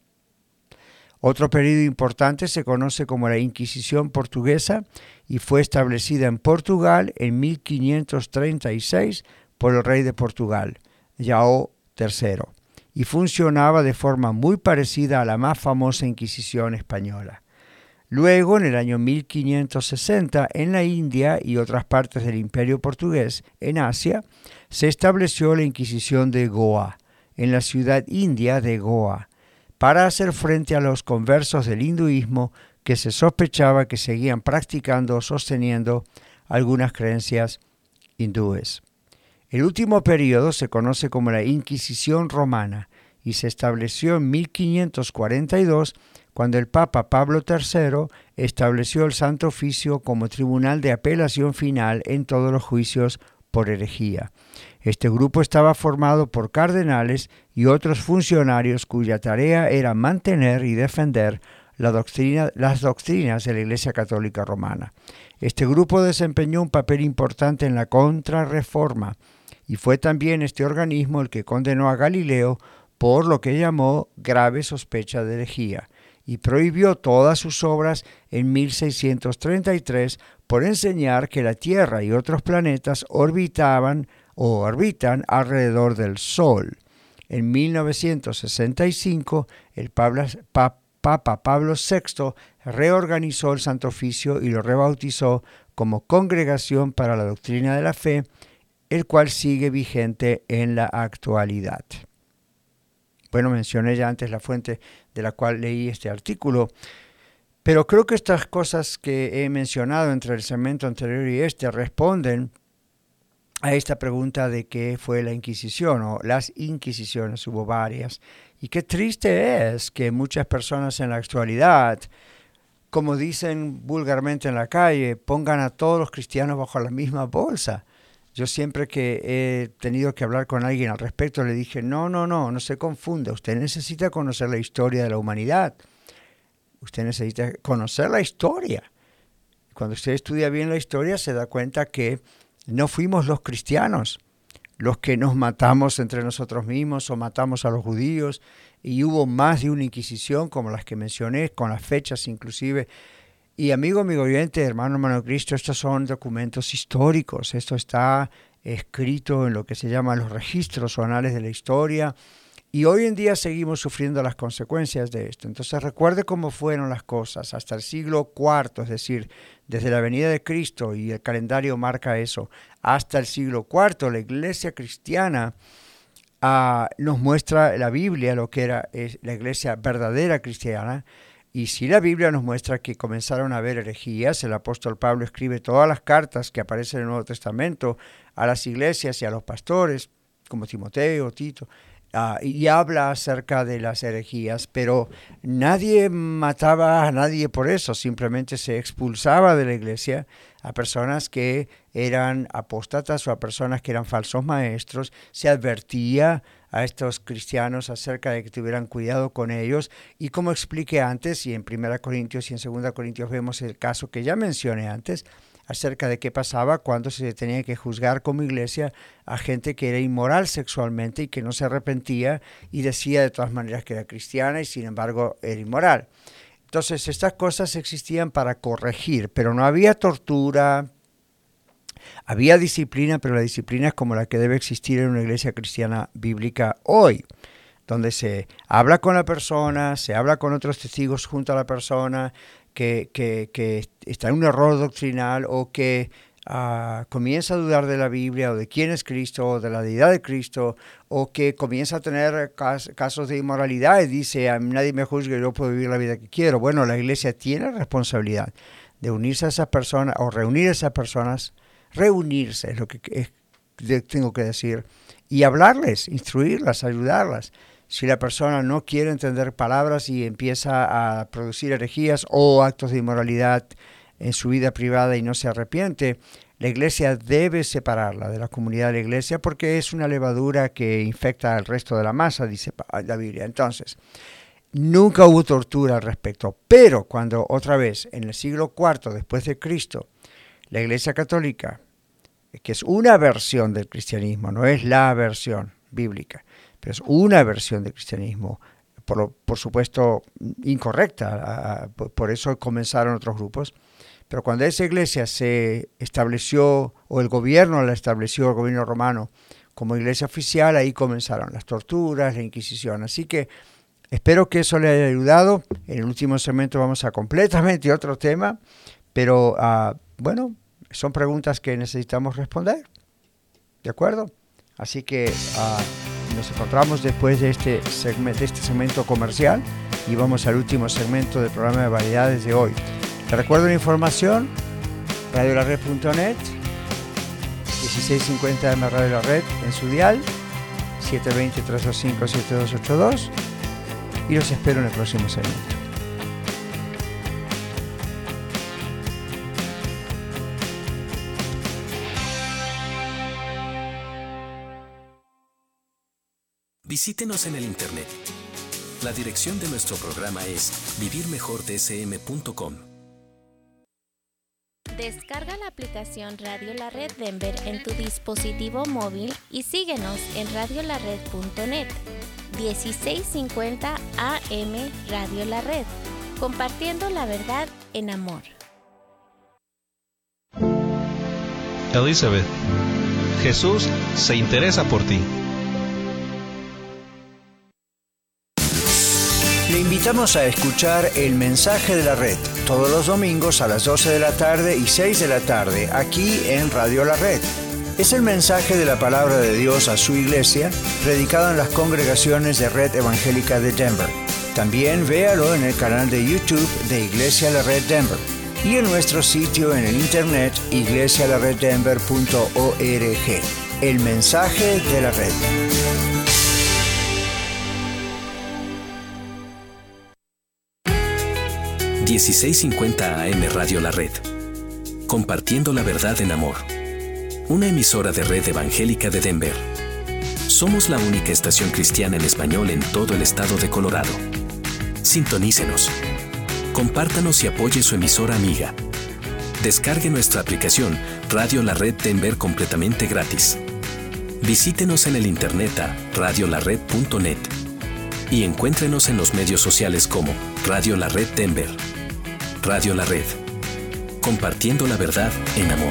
Otro periodo importante se conoce como la Inquisición portuguesa y fue establecida en Portugal en mil quinientos treinta y seis por el rey de Portugal, João tercero, y funcionaba de forma muy parecida a la más famosa Inquisición española. Luego, en el año mil quinientos sesenta, en la India y otras partes del Imperio portugués, en Asia, se estableció la Inquisición de Goa, en la ciudad india de Goa, para hacer frente a los conversos del hinduismo que se sospechaba que seguían practicando o sosteniendo algunas creencias hindúes. El último periodo se conoce como la Inquisición romana y se estableció en mil quinientos cuarenta y dos cuando el Papa Pablo tercero estableció el Santo Oficio como tribunal de apelación final en todos los juicios por herejía. Este grupo estaba formado por cardenales y otros funcionarios cuya tarea era mantener y defender la doctrina, las doctrinas de la Iglesia Católica Romana. Este grupo desempeñó un papel importante en la Contrarreforma y fue también este organismo el que condenó a Galileo por lo que llamó grave sospecha de herejía y prohibió todas sus obras en mil seiscientos treinta y tres por enseñar que la Tierra y otros planetas orbitaban o orbitan alrededor del Sol. En mil novecientos sesenta y cinco, el Pablo, pa, Papa Pablo sexto reorganizó el Santo Oficio y lo rebautizó como Congregación para la Doctrina de la Fe, el cual sigue vigente en la actualidad. Bueno, mencioné ya antes la fuente de la cual leí este artículo, pero creo que estas cosas que he mencionado entre el segmento anterior y este responden a esta pregunta de qué fue la Inquisición o las Inquisiciones, hubo varias. Y qué triste es que muchas personas en la actualidad, como dicen vulgarmente en la calle, pongan a todos los cristianos bajo la misma bolsa. Yo siempre que he tenido que hablar con alguien al respecto le dije, no, no, no, no se confunda, usted necesita conocer la historia de la humanidad. Usted necesita conocer la historia. Cuando usted estudia bien la historia se da cuenta que no fuimos los cristianos los que nos matamos entre nosotros mismos o matamos a los judíos, y hubo más de una inquisición como las que mencioné, con las fechas inclusive. Y amigo, amigo oyente, hermano, hermano Cristo, estos son documentos históricos. Esto está escrito en lo que se llaman los registros o anales de la historia. Y hoy en día seguimos sufriendo las consecuencias de esto. Entonces recuerde cómo fueron las cosas hasta el siglo cuarto, es decir, desde la venida de Cristo, y el calendario marca eso, hasta el siglo cuarto, la iglesia cristiana uh, nos muestra la Biblia, lo que era es la iglesia verdadera cristiana. Y si la Biblia nos muestra que comenzaron a haber herejías, el apóstol Pablo escribe todas las cartas que aparecen en el Nuevo Testamento a las iglesias y a los pastores, como Timoteo, Tito, Uh, y habla acerca de las herejías, pero nadie mataba a nadie por eso, simplemente se expulsaba de la iglesia a personas que eran apóstatas o a personas que eran falsos maestros. Se advertía a estos cristianos acerca de que tuvieran cuidado con ellos, y como expliqué antes, y en Primera Corintios y en Segunda Corintios vemos el caso que ya mencioné antes, acerca de qué pasaba cuando se tenía que juzgar como iglesia a gente que era inmoral sexualmente y que no se arrepentía y decía de todas maneras que era cristiana y sin embargo era inmoral. Entonces estas cosas existían para corregir, pero no había tortura, había disciplina, pero la disciplina es como la que debe existir en una iglesia cristiana bíblica hoy, donde se habla con la persona, se habla con otros testigos junto a la persona, Que, que, que está en un error doctrinal o que uh, comienza a dudar de la Biblia o de quién es Cristo o de la deidad de Cristo, o que comienza a tener cas- casos de inmoralidad y dice, a mí nadie me juzgue, yo puedo vivir la vida que quiero. Bueno, la iglesia tiene responsabilidad de unirse a esas personas o reunir a esas personas, reunirse es lo que es, de, tengo que decir, y hablarles, instruirlas, ayudarlas. Si la persona no quiere entender palabras y empieza a producir herejías o actos de inmoralidad en su vida privada y no se arrepiente, la iglesia debe separarla de la comunidad de la iglesia porque es una levadura que infecta al resto de la masa, dice la Biblia. Entonces, nunca hubo tortura al respecto, pero cuando otra vez, en el siglo cuarto después de Cristo, la Iglesia Católica, que es una versión del cristianismo, no es la versión bíblica, pero es una versión del cristianismo, por, por supuesto incorrecta, por eso comenzaron otros grupos. Pero cuando esa iglesia se estableció, o el gobierno la estableció, el gobierno romano, como iglesia oficial, ahí comenzaron las torturas, la Inquisición. Así que espero que eso le haya ayudado. En el último segmento vamos a completamente otro tema, pero uh, bueno, son preguntas que necesitamos responder. ¿De acuerdo? Así que uh, nos encontramos después de este, segmento, de este segmento comercial y vamos al último segmento del programa de variedades de hoy. Te recuerdo la información, radio la red punto net, dieciséis cincuenta M Radio La Red en su dial, siete dos cero, tres dos cinco, siete dos ocho dos, y los espero en el próximo segmento. Visítenos en el internet. La dirección de nuestro programa es vivir mejor d s m punto com. Descarga la aplicación Radio La Red Denver en tu dispositivo móvil y síguenos en radio la red punto net. dieciséis cincuenta A M Radio La Red, compartiendo la verdad en amor. Elizabeth, Jesús se interesa por ti. Le invitamos a escuchar El Mensaje de la Red, todos los domingos a las doce de la tarde y seis de la tarde, aquí en Radio La Red. Es el mensaje de la palabra de Dios a su iglesia, predicado en las congregaciones de Red Evangélica de Denver. También véalo en el canal de YouTube de Iglesia La Red Denver y en nuestro sitio en el internet iglesia la red denver punto org. El Mensaje de la Red. dieciséis cincuenta A M Radio La Red. Compartiendo la verdad en amor. Una emisora de Red Evangélica de Denver. Somos la única estación cristiana en español en todo el estado de Colorado. Sintonícenos. Compártanos y apoye su emisora amiga. Descargue nuestra aplicación Radio La Red Denver completamente gratis. Visítenos en el internet a radio la red punto net y encuéntrenos en los medios sociales como Radio La Red Denver. Radio La Red. Compartiendo la verdad en amor.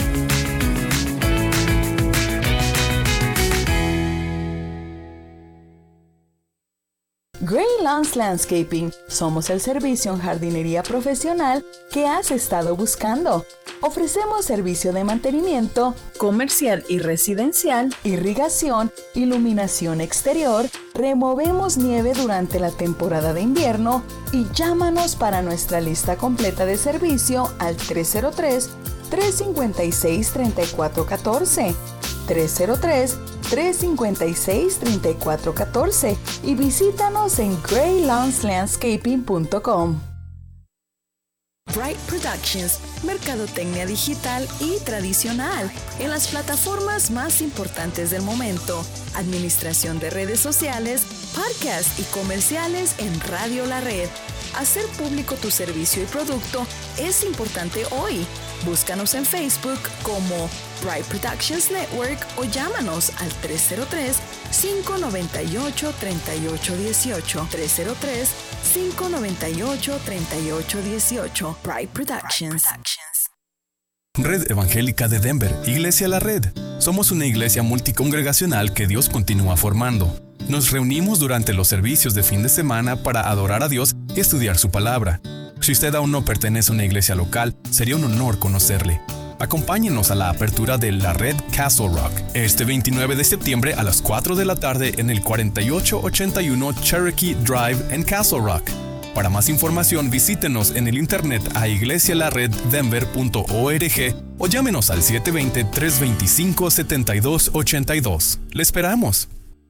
Gray Lawns Landscaping. Somos el servicio en jardinería profesional que has estado buscando. Ofrecemos servicio de mantenimiento comercial y residencial, irrigación, iluminación exterior, removemos nieve durante la temporada de invierno y llámanos para nuestra lista completa de servicio al tres cero tres, tres cinco seis, tres cuatro uno cuatro, tres cero tres, tres cinco seis, tres cuatro uno cuatro y visítanos en gray lawns landscaping punto com. Bright Productions, mercadotecnia digital y tradicional en las plataformas más importantes del momento, administración de redes sociales, podcasts y comerciales en Radio La Red. Hacer público tu servicio y producto es importante hoy. Búscanos en Facebook como Bright Productions Network o llámanos al tres cero tres, cinco nueve ocho, tres ocho uno ocho, tres cero tres, cinco nueve ocho, tres ocho uno ocho. Bright Productions. Red Evangélica de Denver, Iglesia La Red. Somos una iglesia multicongregacional que Dios continúa formando. Nos reunimos durante los servicios de fin de semana para adorar a Dios y estudiar su palabra. Si usted aún no pertenece a una iglesia local, sería un honor conocerle. Acompáñenos a la apertura de la Red Castle Rock este veintinueve de septiembre a las cuatro de la tarde en el cuarenta y ocho ochenta y uno Cherokee Drive en Castle Rock. Para más información, visítenos en el internet a iglesia la red denver punto org o llámenos al siete dos cero, tres dos cinco, siete dos ocho dos. ¡Le esperamos!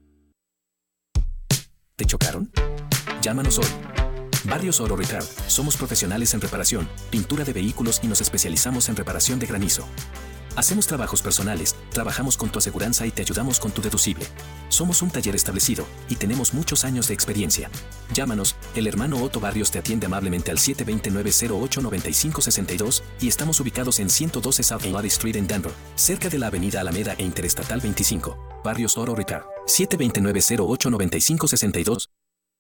¿Te chocaron? Llámanos hoy. Barrios Oro Repair. Somos profesionales en reparación, pintura de vehículos y nos especializamos en reparación de granizo. Hacemos trabajos personales, trabajamos con tu aseguranza y te ayudamos con tu deducible. Somos un taller establecido y tenemos muchos años de experiencia. Llámanos, el hermano Otto Barrios te atiende amablemente al siete dos cero, nueve cero ocho, nueve cinco seis dos y estamos ubicados en ciento doce South Lottie Street en Denver, cerca de la avenida Alameda e Interestatal veinticinco. Barrios Oro Repair. siete dos cero, nueve cero ocho, nueve cinco seis dos.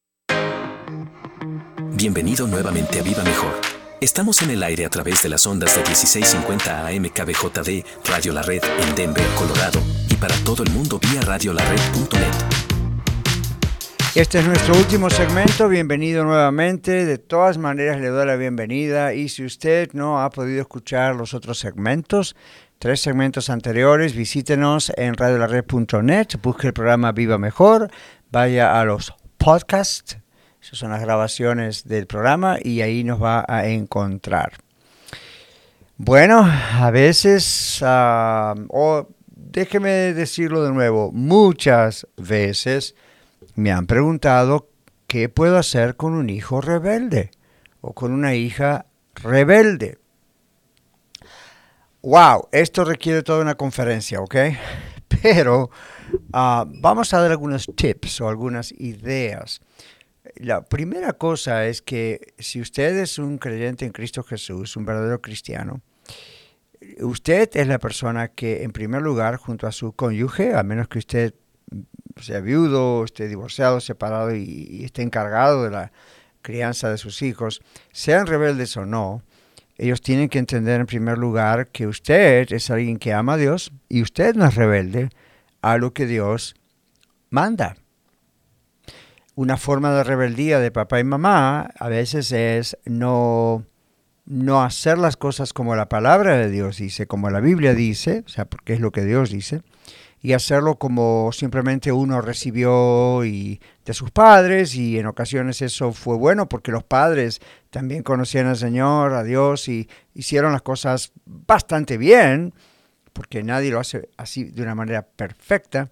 Bienvenido nuevamente a Viva Mejor. Estamos en el aire a través de las ondas de dieciséis cincuenta A M K B J D, Radio La Red en Denver, Colorado, y para todo el mundo vía radio la red punto net. Este es nuestro último segmento. Bienvenido nuevamente. De todas maneras le doy la bienvenida y si usted no ha podido escuchar los otros segmentos, tres segmentos anteriores, visítenos en radio la red punto net, busque el programa Viva Mejor, vaya a los podcasts. Esas son las grabaciones del programa y ahí nos va a encontrar. Bueno, a veces, uh, o déjeme decirlo de nuevo, muchas veces me han preguntado qué puedo hacer con un hijo rebelde o con una hija rebelde. Wow, esto requiere toda una conferencia, ¿ok? Pero uh, vamos a dar algunos tips o algunas ideas. La primera cosa es que si usted es un creyente en Cristo Jesús, un verdadero cristiano, usted es la persona que en primer lugar junto a su cónyuge, a menos que usted sea viudo, esté divorciado, separado y, y esté encargado de la crianza de sus hijos, sean rebeldes o no, ellos tienen que entender en primer lugar que usted es alguien que ama a Dios y usted no es rebelde a lo que Dios manda. Una forma de rebeldía de papá y mamá a veces es no, no hacer las cosas como la palabra de Dios dice, como la Biblia dice, o sea, porque es lo que Dios dice, y hacerlo como simplemente uno recibió y de sus padres, y en ocasiones eso fue bueno porque los padres también conocían al Señor, a Dios, y hicieron las cosas bastante bien, porque nadie lo hace así de una manera perfecta.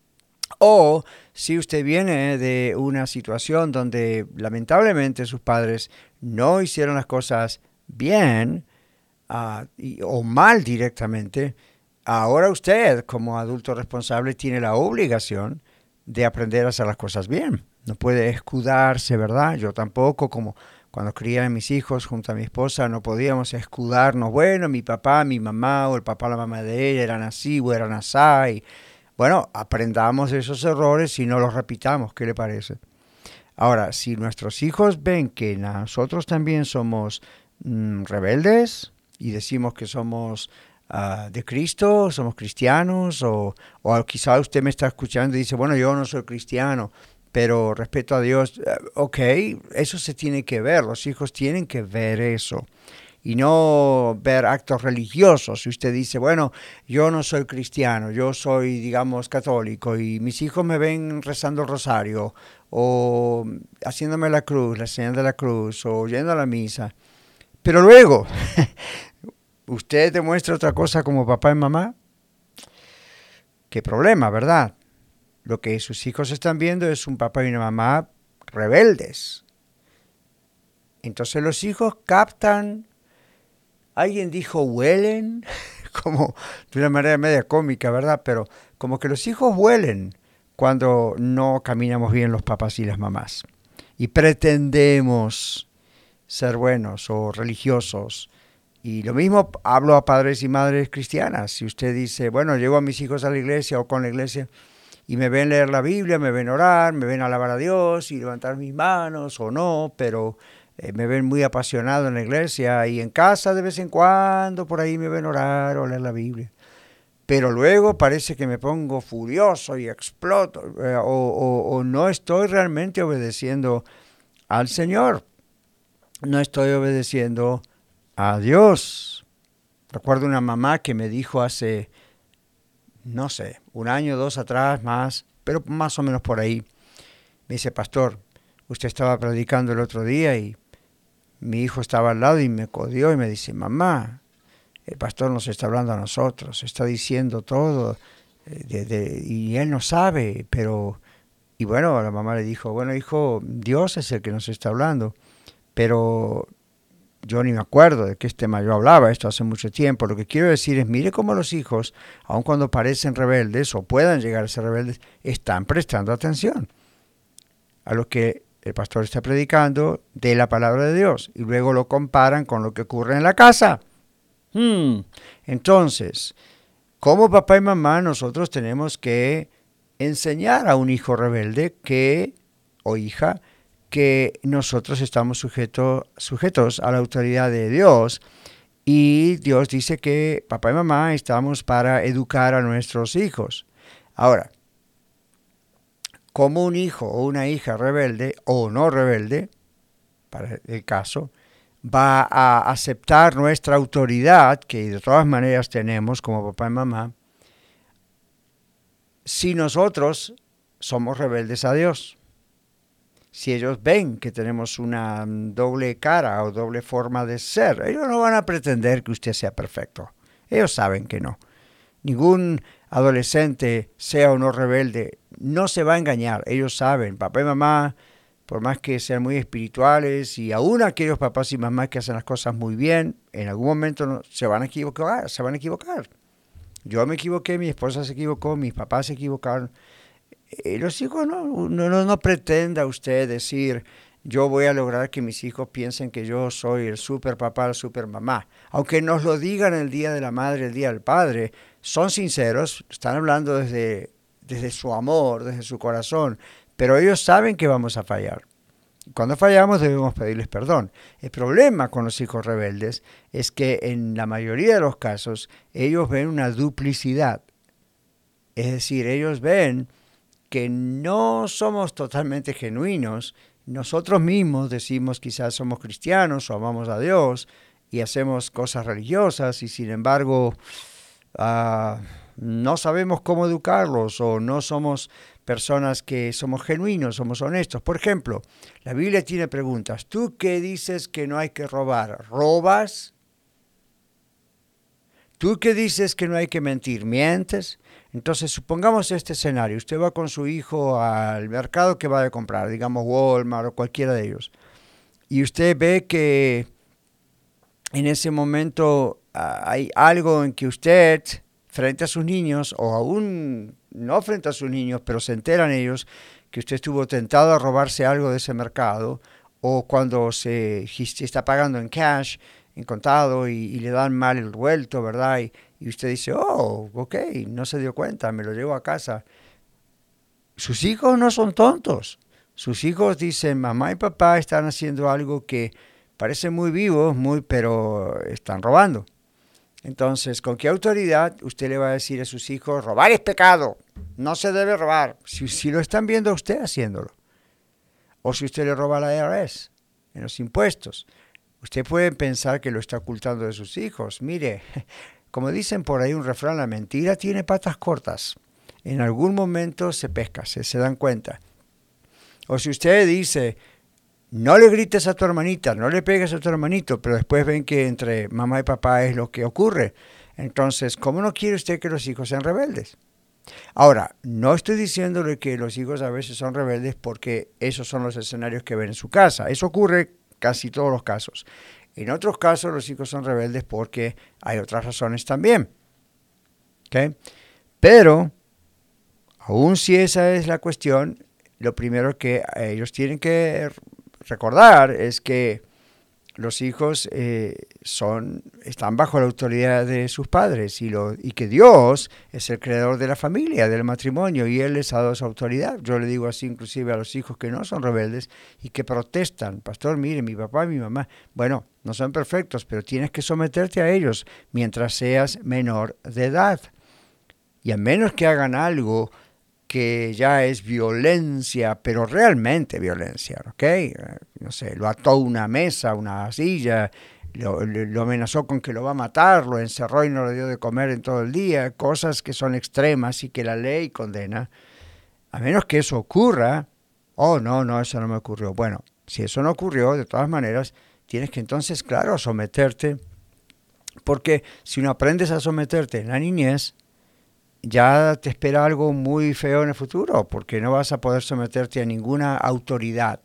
O si usted viene de una situación donde lamentablemente sus padres no hicieron las cosas bien uh, y, o mal directamente, ahora usted como adulto responsable tiene la obligación de aprender a hacer las cosas bien. No puede escudarse, ¿verdad? Yo tampoco, como cuando crié a mis hijos junto a mi esposa, no podíamos escudarnos. Bueno, mi papá, mi mamá o el papá, la mamá de ella eran así o eran así. Bueno, aprendamos esos errores y no los repitamos. ¿Qué le parece? Ahora, si nuestros hijos ven que nosotros también somos mm, rebeldes y decimos que somos uh, de Cristo, somos cristianos, o, o quizá usted me está escuchando y dice, bueno, yo no soy cristiano, pero respeto a Dios. Uh, ok, eso se tiene que ver. Los hijos tienen que ver eso. Y no ver actos religiosos. Si usted dice, bueno, yo no soy cristiano, yo soy, digamos, católico, y mis hijos me ven rezando el rosario, o haciéndome la cruz, la señal de la cruz, o yendo a la misa. Pero luego, ¿usted demuestra otra cosa como papá y mamá? ¿Qué problema, verdad? Lo que sus hijos están viendo es un papá y una mamá rebeldes. Entonces los hijos captan. Alguien dijo huelen, como de una manera media cómica, ¿verdad? Pero como que los hijos huelen cuando no caminamos bien los papás y las mamás. Y pretendemos ser buenos o religiosos. Y lo mismo hablo a padres y madres cristianas. Si usted dice, bueno, llevo a mis hijos a la iglesia o con la iglesia y me ven leer la Biblia, me ven orar, me ven alabar a Dios y levantar mis manos o no, pero eh, me ven muy apasionado en la iglesia y en casa de vez en cuando por ahí me ven orar o leer la Biblia. Pero luego parece que me pongo furioso y exploto eh, o, o, o no estoy realmente obedeciendo al Señor. No estoy obedeciendo a Dios. Recuerdo una mamá que me dijo hace, no sé, un año, dos atrás, más, pero más o menos por ahí. Me dice, pastor, usted estaba predicando el otro día y mi hijo estaba al lado y me codió y me dice, mamá, el pastor nos está hablando a nosotros, está diciendo todo de, de, y él no sabe, pero... Y bueno, la mamá le dijo, bueno, hijo, Dios es el que nos está hablando, pero yo ni me acuerdo de qué tema yo hablaba, esto hace mucho tiempo. Lo que quiero decir es, mire cómo los hijos, aun cuando parecen rebeldes o puedan llegar a ser rebeldes, están prestando atención a lo que el pastor está predicando de la palabra de Dios y luego lo comparan con lo que ocurre en la casa. Hmm. Entonces, como papá y mamá, nosotros tenemos que enseñar a un hijo rebelde que, o hija, que nosotros estamos sujeto, sujetos a la autoridad de Dios y Dios dice que papá y mamá estamos para educar a nuestros hijos. Ahora, como un hijo o una hija rebelde o no rebelde, para el caso, va a aceptar nuestra autoridad, que de todas maneras tenemos como papá y mamá, si nosotros somos rebeldes a Dios. Si ellos ven que tenemos una doble cara o doble forma de ser, ellos no van a pretender que usted sea perfecto. Ellos saben que no. Ningún adolescente, sea o no rebelde, no se va a engañar. Ellos saben, papá y mamá, por más que sean muy espirituales, y aún aquellos papás y mamás que hacen las cosas muy bien, en algún momento no, se van a equivocar, se van a equivocar. Yo me equivoqué, mi esposa se equivocó, mis papás se equivocaron. Eh, los hijos no, no, no, no pretenda usted decir, yo voy a lograr que mis hijos piensen que yo soy el super papá, el super mamá. Aunque nos lo digan el día de la madre, el día del padre, son sinceros, están hablando desde, desde su amor, desde su corazón, pero ellos saben que vamos a fallar. Cuando fallamos debemos pedirles perdón. El problema con los hijos rebeldes es que en la mayoría de los casos ellos ven una duplicidad. Es decir, ellos ven que no somos totalmente genuinos. Nosotros mismos decimos quizás somos cristianos o amamos a Dios y hacemos cosas religiosas y sin embargo uh, no sabemos cómo educarlos o no somos personas que somos genuinos, somos honestos. Por ejemplo, la Biblia tiene preguntas. ¿Tú qué dices que no hay que robar? ¿Robas? ¿Tú qué dices que no hay que mentir? ¿Mientes? Entonces, supongamos este escenario. Usted va con su hijo al mercado que va a comprar, digamos Walmart o cualquiera de ellos. Y usted ve que en ese momento uh, hay algo en que usted, frente a sus niños, o aún no frente a sus niños, pero se enteran ellos que usted estuvo tentado a robarse algo de ese mercado, o cuando se, se está pagando en cash, en contado, y, y le dan mal el vuelto, ¿verdad? Y, y usted dice, oh, ok, no se dio cuenta, me lo llevo a casa. Sus hijos no son tontos. Sus hijos dicen, mamá y papá están haciendo algo que parece muy vivo, muy, pero están robando. Entonces, ¿con qué autoridad usted le va a decir a sus hijos, robar es pecado, no se debe robar? Si, si lo están viendo a usted haciéndolo. O si usted le roba a la I R S en los impuestos. Usted puede pensar que lo está ocultando de sus hijos. Mire, como dicen por ahí un refrán, la mentira tiene patas cortas. En algún momento se pesca, se, se dan cuenta. O si usted dice, no le grites a tu hermanita, no le pegues a tu hermanito, pero después ven que entre mamá y papá es lo que ocurre. Entonces, ¿cómo no quiere usted que los hijos sean rebeldes? Ahora, no estoy diciéndole que los hijos a veces son rebeldes porque esos son los escenarios que ven en su casa. Eso ocurre casi todos los casos. En otros casos los hijos son rebeldes porque hay otras razones también. ¿Okay? Pero, aun si esa es la cuestión, lo primero que ellos tienen que recordar es que los hijos eh, son, están bajo la autoridad de sus padres y, lo, y que Dios es el creador de la familia, del matrimonio, y Él les ha dado esa autoridad. Yo le digo así inclusive a los hijos que no son rebeldes y que protestan. Pastor, mire, mi papá y mi mamá, bueno, no son perfectos, pero tienes que someterte a ellos mientras seas menor de edad. Y a menos que hagan algo que ya es violencia, pero realmente violencia, ¿ok? No sé, lo ató a una mesa, una silla, lo, lo amenazó con que lo va a matar, lo encerró y no le dio de comer en todo el día, cosas que son extremas y que la ley condena. A menos que eso ocurra, oh, no, no, eso no me ocurrió. Bueno, si eso no ocurrió, de todas maneras, tienes que entonces, claro, someterte, porque si no aprendes a someterte en la niñez, ya te espera algo muy feo en el futuro, porque no vas a poder someterte a ninguna autoridad.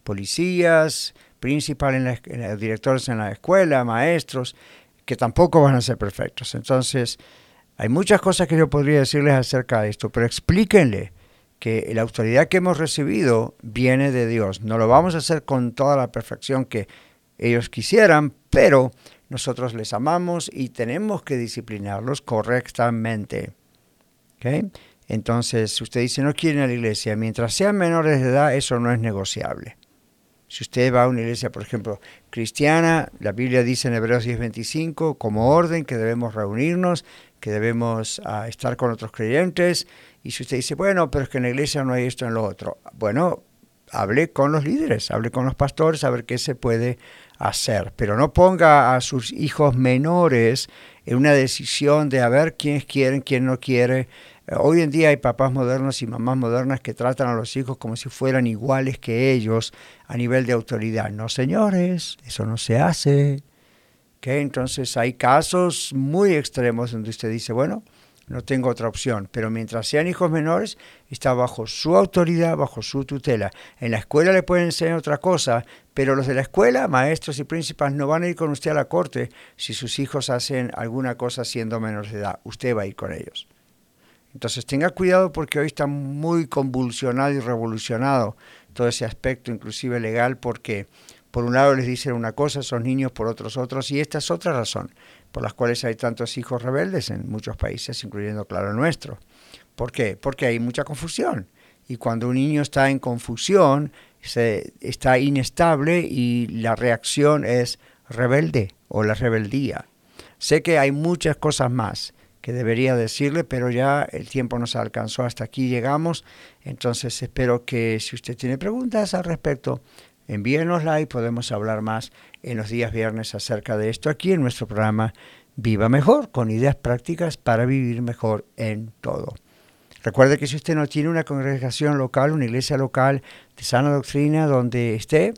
Policías, principal en la, en la, directores en la escuela, maestros, que tampoco van a ser perfectos. Entonces, hay muchas cosas que yo podría decirles acerca de esto, pero explíquenle que la autoridad que hemos recibido viene de Dios. No lo vamos a hacer con toda la perfección que ellos quisieran, pero nosotros les amamos y tenemos que disciplinarlos correctamente. ¿Okay? Entonces, si usted dice no quiere ir a la iglesia, mientras sean menores de edad, eso no es negociable. Si usted va a una iglesia, por ejemplo, cristiana, la Biblia dice en Hebreos diez veinticinco, como orden, que debemos reunirnos, que debemos uh, estar con otros creyentes. Y si usted dice, bueno, pero es que en la iglesia no hay esto en lo otro. Bueno, hable con los líderes, hable con los pastores a ver qué se puede hacer. Pero no ponga a sus hijos menores en una decisión de a ver quiénes quieren, quién no quiere. Hoy en día hay papás modernos y mamás modernas que tratan a los hijos como si fueran iguales que ellos a nivel de autoridad. No, señores, eso no se hace. ¿Okay? Entonces hay casos muy extremos donde usted dice, bueno, no tengo otra opción, pero mientras sean hijos menores, está bajo su autoridad, bajo su tutela. En la escuela le pueden enseñar otra cosa, pero los de la escuela, maestros y príncipes, no van a ir con usted a la corte si sus hijos hacen alguna cosa siendo menores de edad. Usted va a ir con ellos. Entonces tenga cuidado porque hoy está muy convulsionado y revolucionado todo ese aspecto, inclusive legal, porque por un lado les dicen una cosa, son niños, por otros otros, y esta es otra razón por las cuales hay tantos hijos rebeldes en muchos países, incluyendo, claro, el nuestro. ¿Por qué? Porque hay mucha confusión. Y cuando un niño está en confusión, se, está inestable y la reacción es rebelde o la rebeldía. Sé que hay muchas cosas más que debería decirle, pero ya el tiempo nos alcanzó, hasta aquí llegamos. Entonces espero que si usted tiene preguntas al respecto, envíenosla y podemos hablar más en los días viernes acerca de esto aquí en nuestro programa Viva Mejor, con ideas prácticas para vivir mejor en todo. Recuerde que si usted no tiene una congregación local, una iglesia local de sana doctrina donde esté,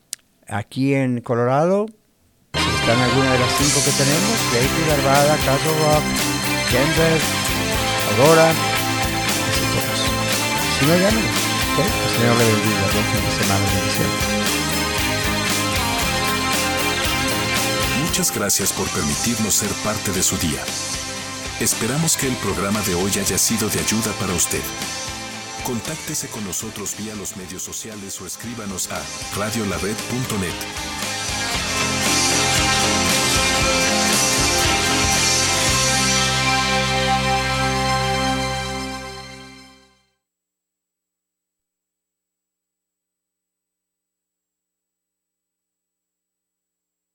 aquí en Colorado, están algunas de las cinco que tenemos, Lake, Arvada, Castle Rock, Denver, Aurora, si no llamen, ¿okay? El Señor le bendiga, buen fin de semana, bendiciones. Muchas gracias por permitirnos ser parte de su día. Esperamos que el programa de hoy haya sido de ayuda para usted. Contáctese con nosotros vía los medios sociales o escríbanos a radio la red punto net.